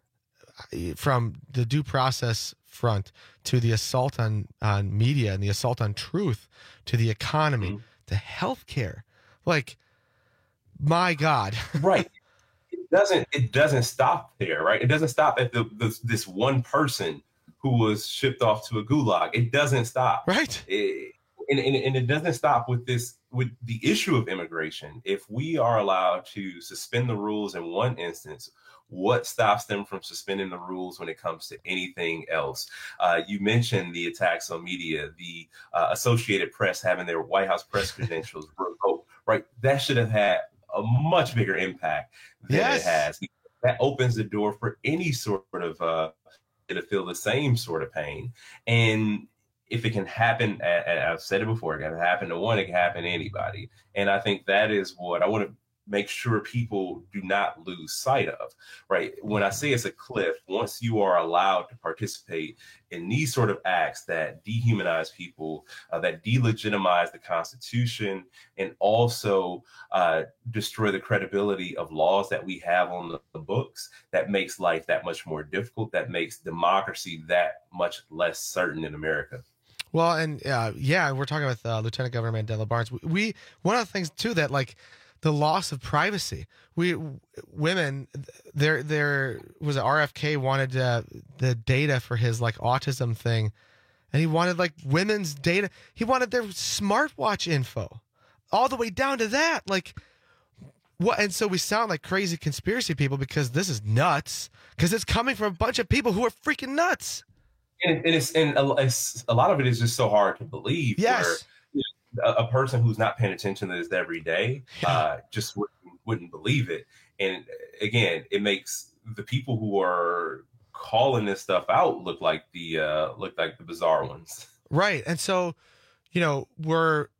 from the due process front to the assault on on media and the assault on truth to the economy mm-hmm. to healthcare. Like, my God, right? It doesn't it doesn't stop there, right? It doesn't stop at the, the this one person who was shipped off to a gulag. It doesn't stop, right? It, and, and and it doesn't stop with this with the issue of immigration. If we are allowed to suspend the rules in one instance, what stops them from suspending the rules when it comes to anything else? Uh, you mentioned the attacks on media, the uh, Associated Press having their White House press credentials revoked, right? That should have had a much bigger impact than yes. it has. That opens the door for any sort of uh, to feel the same sort of pain. And if it can happen, I've said it before, it can happen to one, it can happen to anybody. And I think that is what I want to make sure people do not lose sight of, right? When I say it's a cliff, once you are allowed to participate in these sort of acts that dehumanize people, uh, that delegitimize the Constitution, and also uh, destroy the credibility of laws that we have on the, the books, that makes life that much more difficult, that makes democracy that much less certain in America. Well, and uh, yeah, we're talking with uh, Lieutenant Governor Mandela Barnes. We, one of the things too that like, the loss of privacy. We women, there there was an R F K wanted uh, the data for his like autism thing, and he wanted like women's data. He wanted their smartwatch info, all the way down to that. Like what? And so we sound like crazy conspiracy people because this is nuts. Because it's coming from a bunch of people who are freaking nuts. And, and it's and a, it's, a lot of it is just so hard to believe. Yes. Where, A, a person who's not paying attention to this every day uh, just wouldn't, wouldn't believe it. And again, it makes the people who are calling this stuff out look like the uh, look like the bizarre ones. Right. And so, you know, we're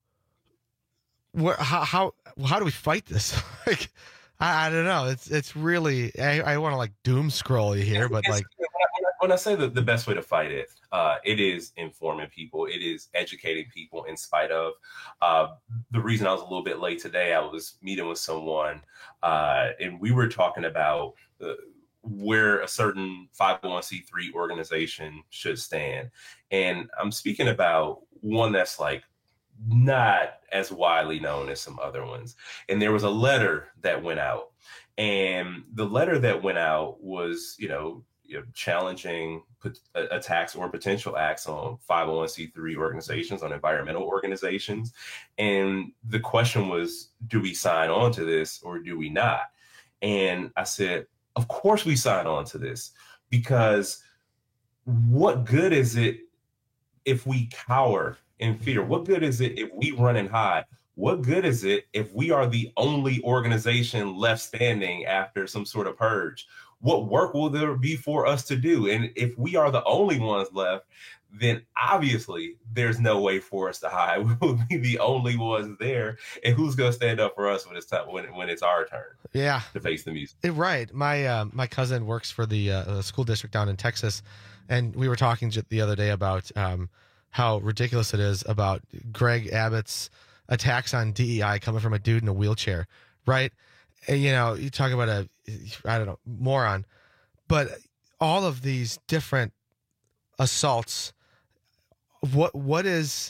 we're how how how do we fight this? Like, I, I don't know. It's it's really I, I want to like doom scroll you here, but like. When I say that the best way to fight it, uh, it is informing people. It is educating people in spite of. Uh, the reason I was a little bit late today, I was meeting with someone, uh, and we were talking about uh, where a certain five oh one c three organization should stand. And I'm speaking about one that's like not as widely known as some other ones. And there was a letter that went out. And the letter that went out was, you know, You know, challenging put, uh, attacks or potential acts on five oh one c three organizations, on environmental organizations. And the question was, do we sign on to this or do we not? And I said, of course we sign on to this, because what good is it if we cower in fear? What good is it if we run and hide? What good is it if we are the only organization left standing after some sort of purge? What work will there be for us to do? And if we are the only ones left, then obviously there's no way for us to hide. We will be the only ones there. And who's going to stand up for us when it's time, when, when it's our turn? Yeah, to face the music. Right. My uh, my cousin works for the uh, school district down in Texas, and we were talking the other day about um, how ridiculous it is about Greg Abbott's attacks on D E I coming from a dude in a wheelchair, right? And, you know, you talk about a, I don't know, moron, but all of these different assaults, what what is,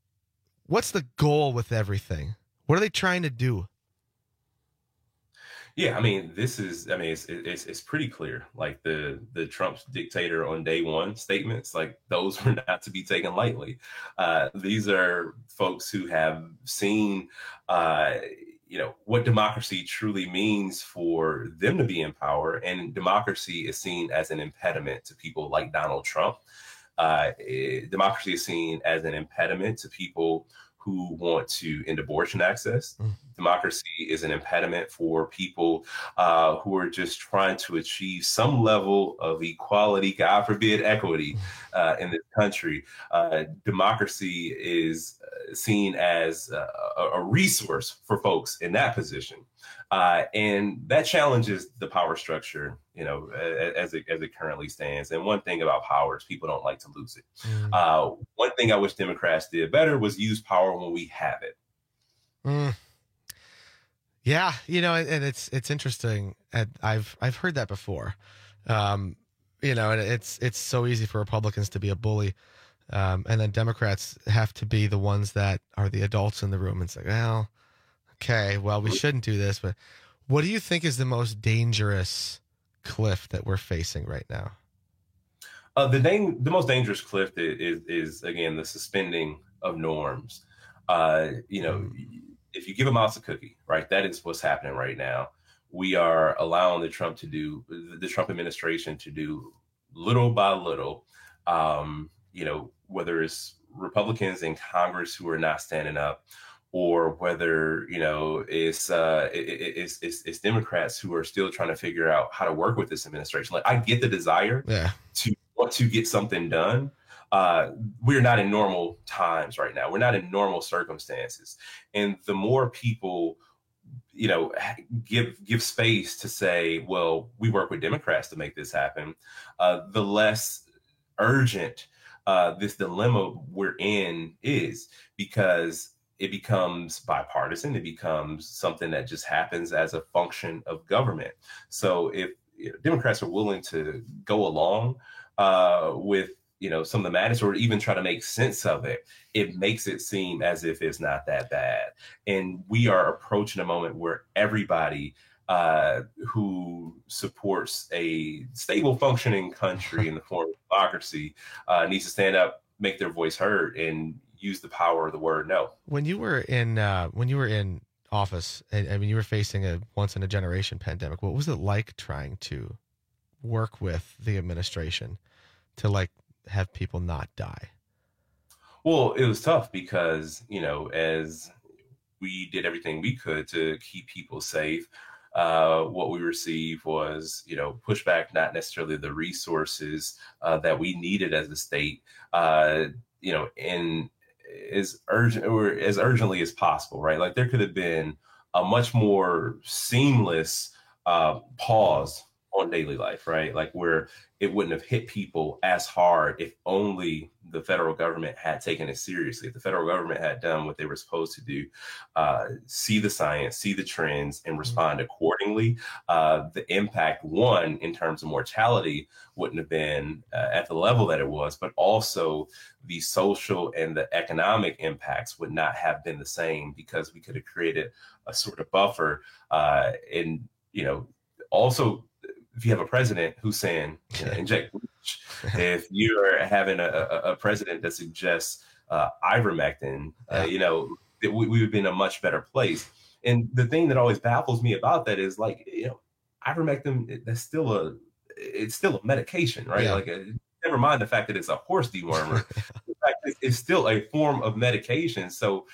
what's the goal with everything? What are they trying to do? Yeah, I mean, this is, I mean, it's, it's, it's pretty clear. Like the, the Trump's dictator on day one statements, like those were not to be taken lightly. Uh, these are folks who have seen, uh, you know, what democracy truly means for them to be in power. And democracy is seen as an impediment to people like Donald Trump. Uh, it, democracy is seen as an impediment to people who want to end abortion access. Mm. Democracy is an impediment for people uh, who are just trying to achieve some level of equality, God forbid, equity uh, in this country. Uh, democracy is seen as a, a resource for folks in that position. Uh, and that challenges the power structure, you know, as it, as it currently stands. And one thing about power is people don't like to lose it. Mm. Uh, one thing I wish Democrats did better was use power when we have it. Mm. Yeah, you know, and it's it's interesting. And I've I've heard that before. Um, you know, and it's it's so easy for Republicans to be a bully. Um, and then Democrats have to be the ones that are the adults in the room and say, well, okay, well, we shouldn't do this. But what do you think is the most dangerous cliff that we're facing right now? Uh, the dang, the most dangerous cliff is, is, is, again, the suspending of norms. Uh, you know, mm. if you give a mouse a cookie, right, that is what's happening right now. We are allowing the Trump to do, the Trump administration to do little by little, um, you know, whether it's Republicans in Congress who are not standing up, or whether, you know, it's, uh, it, it's, it's, it's Democrats who are still trying to figure out how to work with this administration. Like, I get the desire yeah. to want to get something done. Uh, we're not in normal times right now. We're not in normal circumstances. And the more people, you know, give give space to say, well, we work with Democrats to make this happen, uh, the less urgent uh, this dilemma we're in is, because it becomes bipartisan. It becomes something that just happens as a function of government. So if you know, Democrats are willing to go along uh, with, you know, some of the madness, or even try to make sense of it, it makes it seem as if it's not that bad. And we are approaching a moment where everybody uh, who supports a stable, functioning country in the form of democracy uh, needs to stand up, make their voice heard, and use the power of the word no. When you were in uh, when you were in office, and I mean, you were facing a once in a generation pandemic, what was it like trying to work with the administration to like have people not die? Well, it was tough because, you know, as we did everything we could to keep people safe, uh, what we received was, you know, pushback, not necessarily the resources uh, that we needed as a state, uh, you know, in as urgent or as urgently as possible, right? Like, there could have been a much more seamless uh, pause on daily life, right? Like, where it wouldn't have hit people as hard if only the federal government had taken it seriously. If the federal government had done what they were supposed to do, uh, see the science, see the trends, and respond accordingly, uh, the impact, one, in terms of mortality, wouldn't have been uh, at the level that it was, but also the social and the economic impacts would not have been the same, because we could have created a sort of buffer. Uh, and, you know, also, if you have a president who's saying, you know, inject bleach, if you're having a, a, a president that suggests uh, ivermectin, uh, you know, we, we would be in a much better place. And the thing that always baffles me about that is, like, you know, ivermectin, that's still a, it's still a medication, right? Yeah. Like, a, never mind the fact that it's a horse dewormer. The fact that it's still a form of medication. So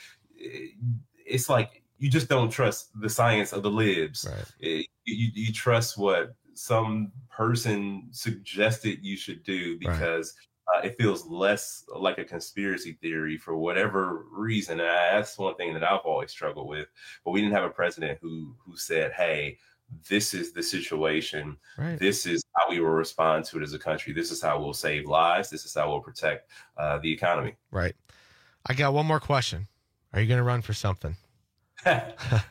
it's like, you just don't trust the science of the libs. Right. It, you, you trust what some person suggested you should do because right. uh, it feels less like a conspiracy theory for whatever reason. And I, that's one thing that I've always struggled with. But we didn't have a president who who said, hey, this is the situation. Right. This is how we will respond to it as a country. This is how we'll save lives. This is how we'll protect uh, the economy. Right. I got one more question. Are you going to run for something? um,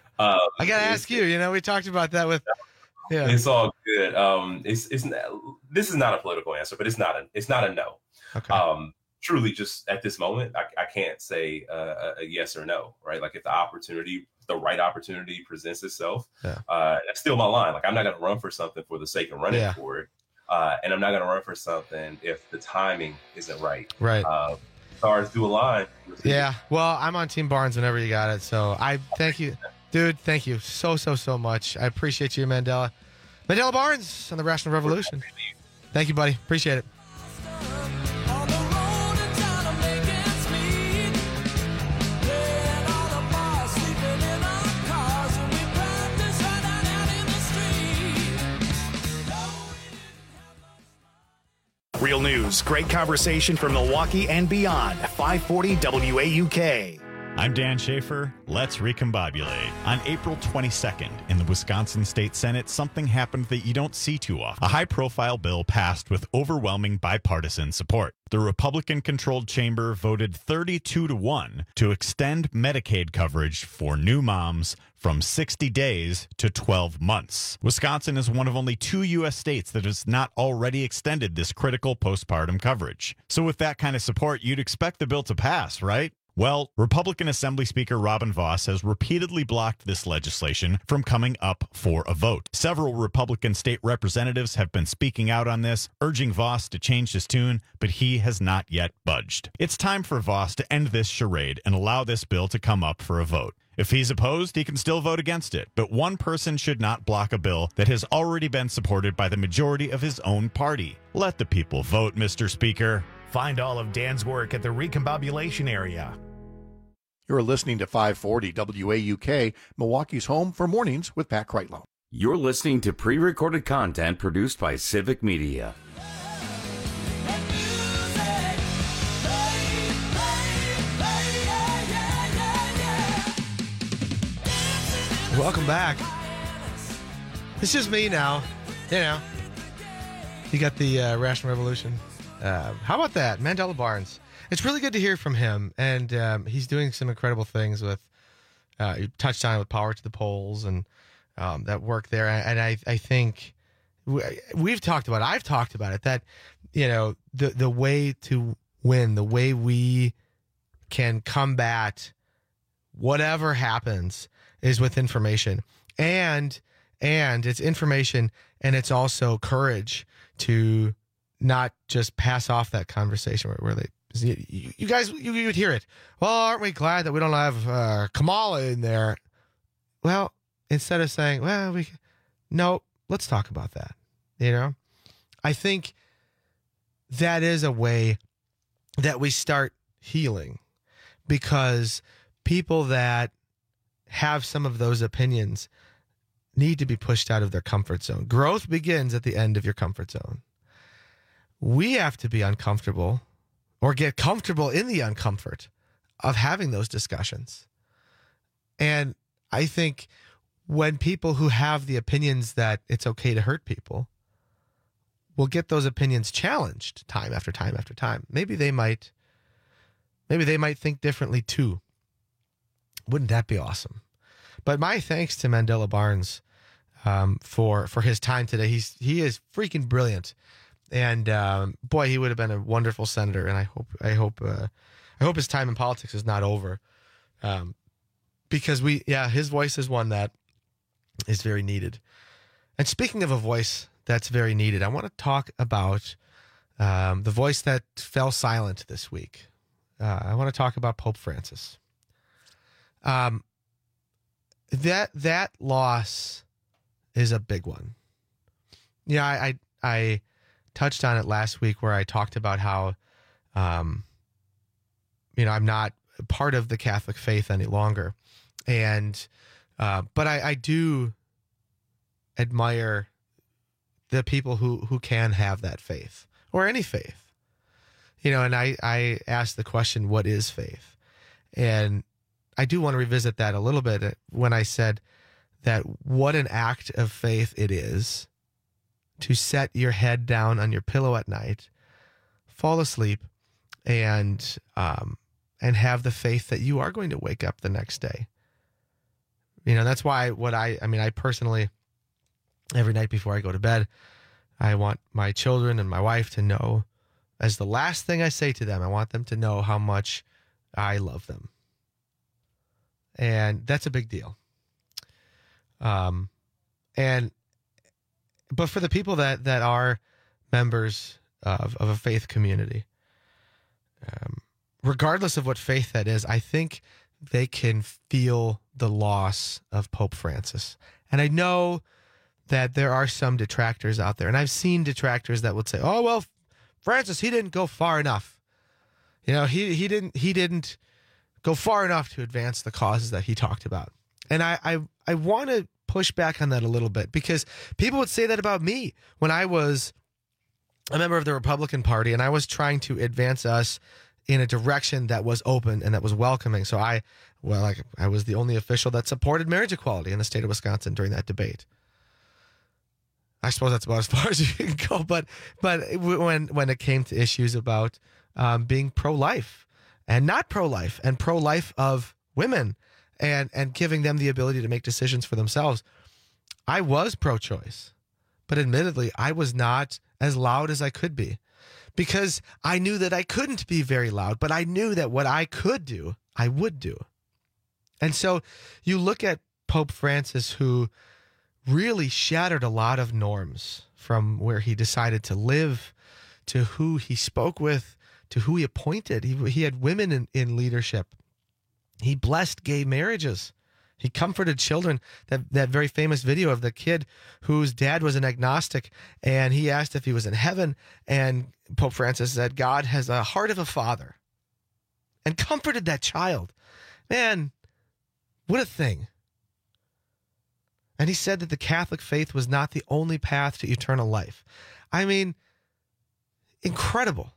I got to ask you, you know, we talked about that with, yeah, it's all good. Um, it's, it's, this is not a political answer, but it's not a, it's not a no. Okay. Um, truly just at this moment, I, I can't say uh, a yes or no, right? Like, if the opportunity, if the right opportunity presents itself, Yeah. uh, that's still my line. Like, I'm not going to run for something for the sake of running Yeah. for it. Uh, and I'm not going to run for something if the timing isn't right. Right. Uh, stars do align. Yeah. Well, I'm on Team Barnes whenever you got it. So I thank you, dude. Thank you so, so, so much. I appreciate you, Mandela. Mandela Barnes on the Rational Revolution. Thank you, buddy. Appreciate it. Real news, great conversation from Milwaukee and beyond. five forty W A U K. I'm Dan Schaefer. Let's recombobulate. On April twenty-second, in the Wisconsin State Senate, something happened that you don't see too often. A high-profile bill passed with overwhelming bipartisan support. The Republican-controlled chamber voted thirty-two to one to extend Medicaid coverage for new moms from sixty days to twelve months. Wisconsin is one of only two U S states that has not already extended this critical postpartum coverage. So with that kind of support, you'd expect the bill to pass, right? Well, Republican Assembly Speaker Robin Vos has repeatedly blocked this legislation from coming up for a vote. Several Republican state representatives have been speaking out on this, urging Vos to change his tune, but he has not yet budged. It's time for Vos to end this charade and allow this bill to come up for a vote. If he's opposed, he can still vote against it, but one person should not block a bill that has already been supported by the majority of his own party. Let the people vote, Mister Speaker. Find all of Dan's work at the Recombobulation area. You're listening to five forty W A U K, Milwaukee's home for mornings with Pat Kreitlow. You're listening to pre-recorded content produced by Civic Media. Welcome back. It's just me now. You know, you got the uh, Rational Revolution. Uh, how about that? Mandela Barnes. It's really good to hear from him. And um, he's doing some incredible things with, uh, you touched on it with Power to the Polls and um, that work there. And I, I think we've talked about it. I've talked about it, that, you know, the, the way to win, the way we can combat whatever happens is with information. And and it's information, and it's also courage to not just pass off that conversation where, where they, you, you guys, you, you would hear it. Well, aren't we glad that we don't have uh, Kamala in there? Well, instead of saying, well, we, no, let's talk about that. You know, I think that is a way that we start healing, because people that have some of those opinions need to be pushed out of their comfort zone. Growth begins at the end of your comfort zone. We have to be uncomfortable or get comfortable in the uncomfort of having those discussions. And I think when people who have the opinions that it's okay to hurt people will get those opinions challenged time after time after time, maybe they might, maybe they might think differently too. Wouldn't that be awesome? But my thanks to Mandela Barnes um, for for his time today. He's he is freaking brilliant, and um, boy, he would have been a wonderful senator. And I hope I hope uh, I hope his time in politics is not over, um, because we yeah his voice is one that is very needed. And speaking of a voice that's very needed, I want to talk about um, the voice that fell silent this week. Uh, I want to talk about Pope Francis. Um, that, that loss is a big one. Yeah, I, I, I touched on it last week where I talked about how, um, you know, I'm not part of the Catholic faith any longer. And, uh, but I, I do admire the people who, who can have that faith, or any faith, you know, and I, I asked the question, what is faith? And I do want to revisit that a little bit when I said that what an act of faith it is to set your head down on your pillow at night, fall asleep, and um, and have the faith that you are going to wake up the next day. You know, that's why what I, I mean, I personally, every night before I go to bed, I want my children and my wife to know, as the last thing I say to them, I want them to know how much I love them. And that's a big deal. Um, and but for the people that that are members of of a faith community, um, regardless of what faith that is, I think they can feel the loss of Pope Francis. And I know that there are some detractors out there, and I've seen detractors that would say, "Oh well, Francis, he didn't go far enough. You know, he he didn't he didn't go far enough to advance the causes that he talked about." And I I, I want to push back on that a little bit, because people would say that about me when I was a member of the Republican Party and I was trying to advance us in a direction that was open and that was welcoming. So I, well, like I was the only official that supported marriage equality in the state of Wisconsin during that debate. I suppose that's about as far as you can go. But but when when it came to issues about um, being pro-life and not pro-life and pro-life of women and and giving them the ability to make decisions for themselves, I was pro-choice. But admittedly, I was not as loud as I could be, because I knew that I couldn't be very loud, but I knew that what I could do, I would do. And so you look at Pope Francis, who really shattered a lot of norms from where he decided to live, to who he spoke with, to who he appointed. He, he had women in, in leadership. He blessed gay marriages. He comforted children. That, that very famous video of the kid whose dad was an agnostic, and he asked if he was in heaven, and Pope Francis said, "God has a heart of a father," and comforted that child. Man, what a thing. And he said that the Catholic faith was not the only path to eternal life. I mean, incredible.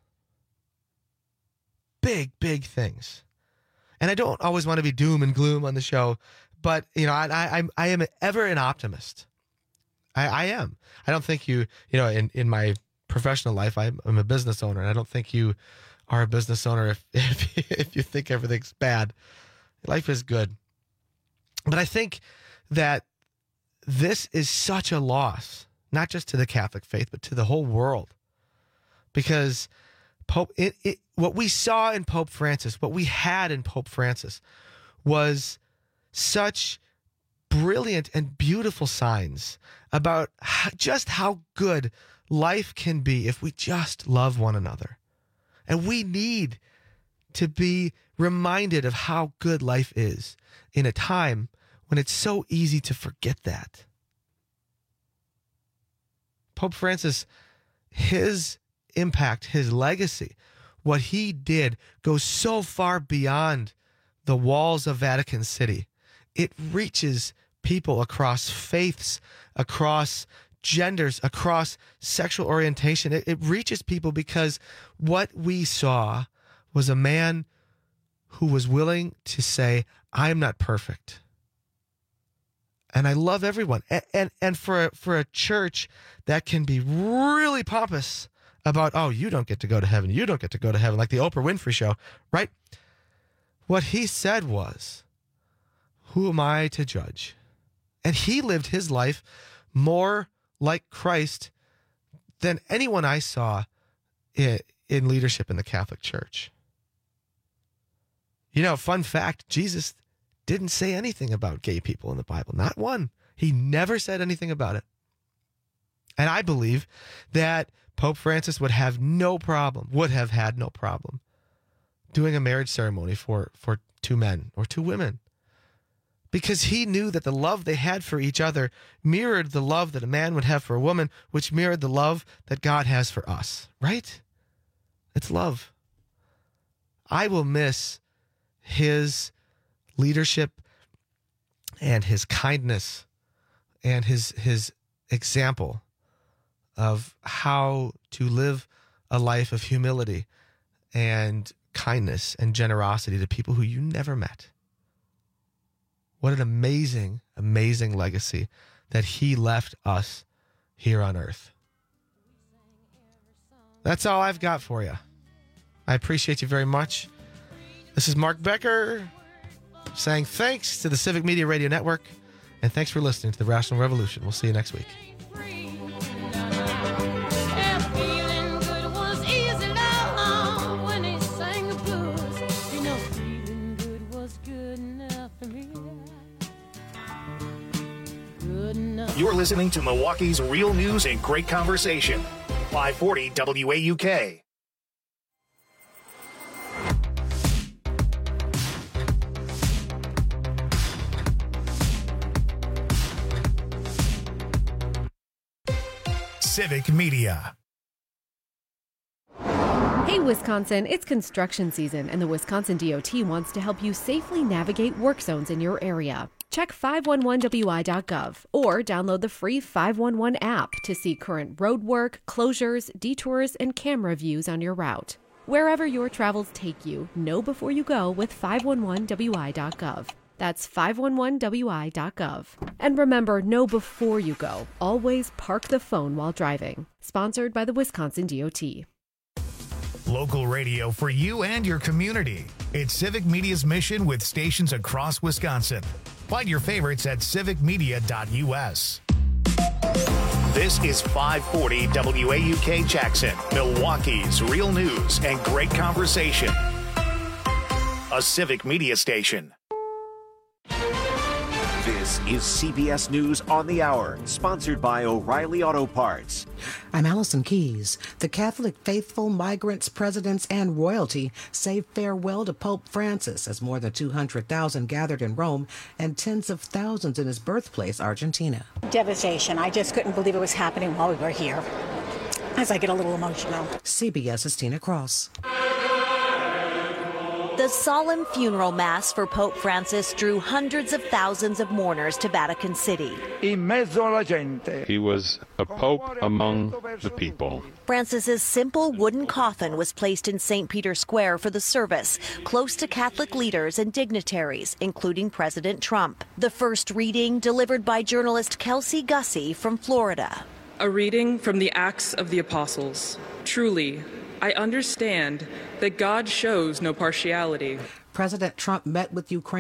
Big, big things. And I don't always want to be doom and gloom on the show, but, you know, I I, I am ever an optimist. I, I am. I don't think you, you know, in, in my professional life, I'm, I'm a business owner, and I don't think you are a business owner if, if, if you think everything's bad. Life is good. But I think that this is such a loss, not just to the Catholic faith, but to the whole world. Because Pope, it, it, what we saw in Pope Francis, what we had in Pope Francis, was such brilliant and beautiful signs about how, just how good life can be if we just love one another. And we need to be reminded of how good life is in a time when it's so easy to forget that. Pope Francis, his impact, his legacy, what he did goes so far beyond the walls of Vatican City. It reaches people across faiths, across genders, across sexual orientation. It, it reaches people because what we saw was a man who was willing to say, "I'm not perfect, and I love everyone." And and, and for, a, for a church that can be really pompous about, "Oh, you don't get to go to heaven. You don't get to go to heaven," like the Oprah Winfrey Show, right? What he said was, "Who am I to judge?" And he lived his life more like Christ than anyone I saw in, in leadership in the Catholic Church. You know, fun fact, Jesus didn't say anything about gay people in the Bible. Not one. He never said anything about it. And I believe that Pope Francis would have no problem, would have had no problem doing a marriage ceremony for, for two men or two women, because he knew that the love they had for each other mirrored the love that a man would have for a woman, which mirrored the love that God has for us, right? It's love. I will miss his leadership and his kindness and his his example of how to live a life of humility and kindness and generosity to people who you never met. What an amazing, amazing legacy that he left us here on earth. That's all I've got for you. I appreciate you very much. This is Mark Becker saying thanks to the Civic Media Radio Network, and thanks for listening to The Rational Revolution. We'll see you next week. You're listening to Milwaukee's Real News and Great Conversation. five forty W A U K. Civic Media. Hey, Wisconsin, it's construction season, and the Wisconsin D O T wants to help you safely navigate work zones in your area. Check five one one W I dot gov or download the free five one one app to see current road work, closures, detours, and camera views on your route. Wherever your travels take you, know before you go with five one one W I dot gov. That's five one one W I dot gov. And remember, know before you go. Always park the phone while driving. Sponsored by the Wisconsin D O T. Local radio for you and your community. It's Civic Media's mission with stations across Wisconsin. Find your favorites at civic media dot U S. This is five forty W A U K Jackson, Milwaukee's Real News and Great Conversation. A Civic Media station. This is C B S News on the Hour, sponsored by O'Reilly Auto Parts. I'm Allison Keys. The Catholic faithful, migrants, presidents, and royalty say farewell to Pope Francis as more than two hundred thousand gathered in Rome and tens of thousands in his birthplace, Argentina. Devastation. I just couldn't believe it was happening while we were here, as I get a little emotional. CBS's Tina Cross. The solemn funeral mass for Pope Francis drew hundreds of thousands of mourners to Vatican City. He was a pope among the people. Francis's simple wooden coffin was placed in Saint Peter's Square for the service, close to Catholic leaders and dignitaries, including President Trump. The first reading delivered by journalist Kelsey Gussie from Florida. A reading from the Acts of the Apostles. Truly, I understand that God shows no partiality. President Trump met with Ukraine.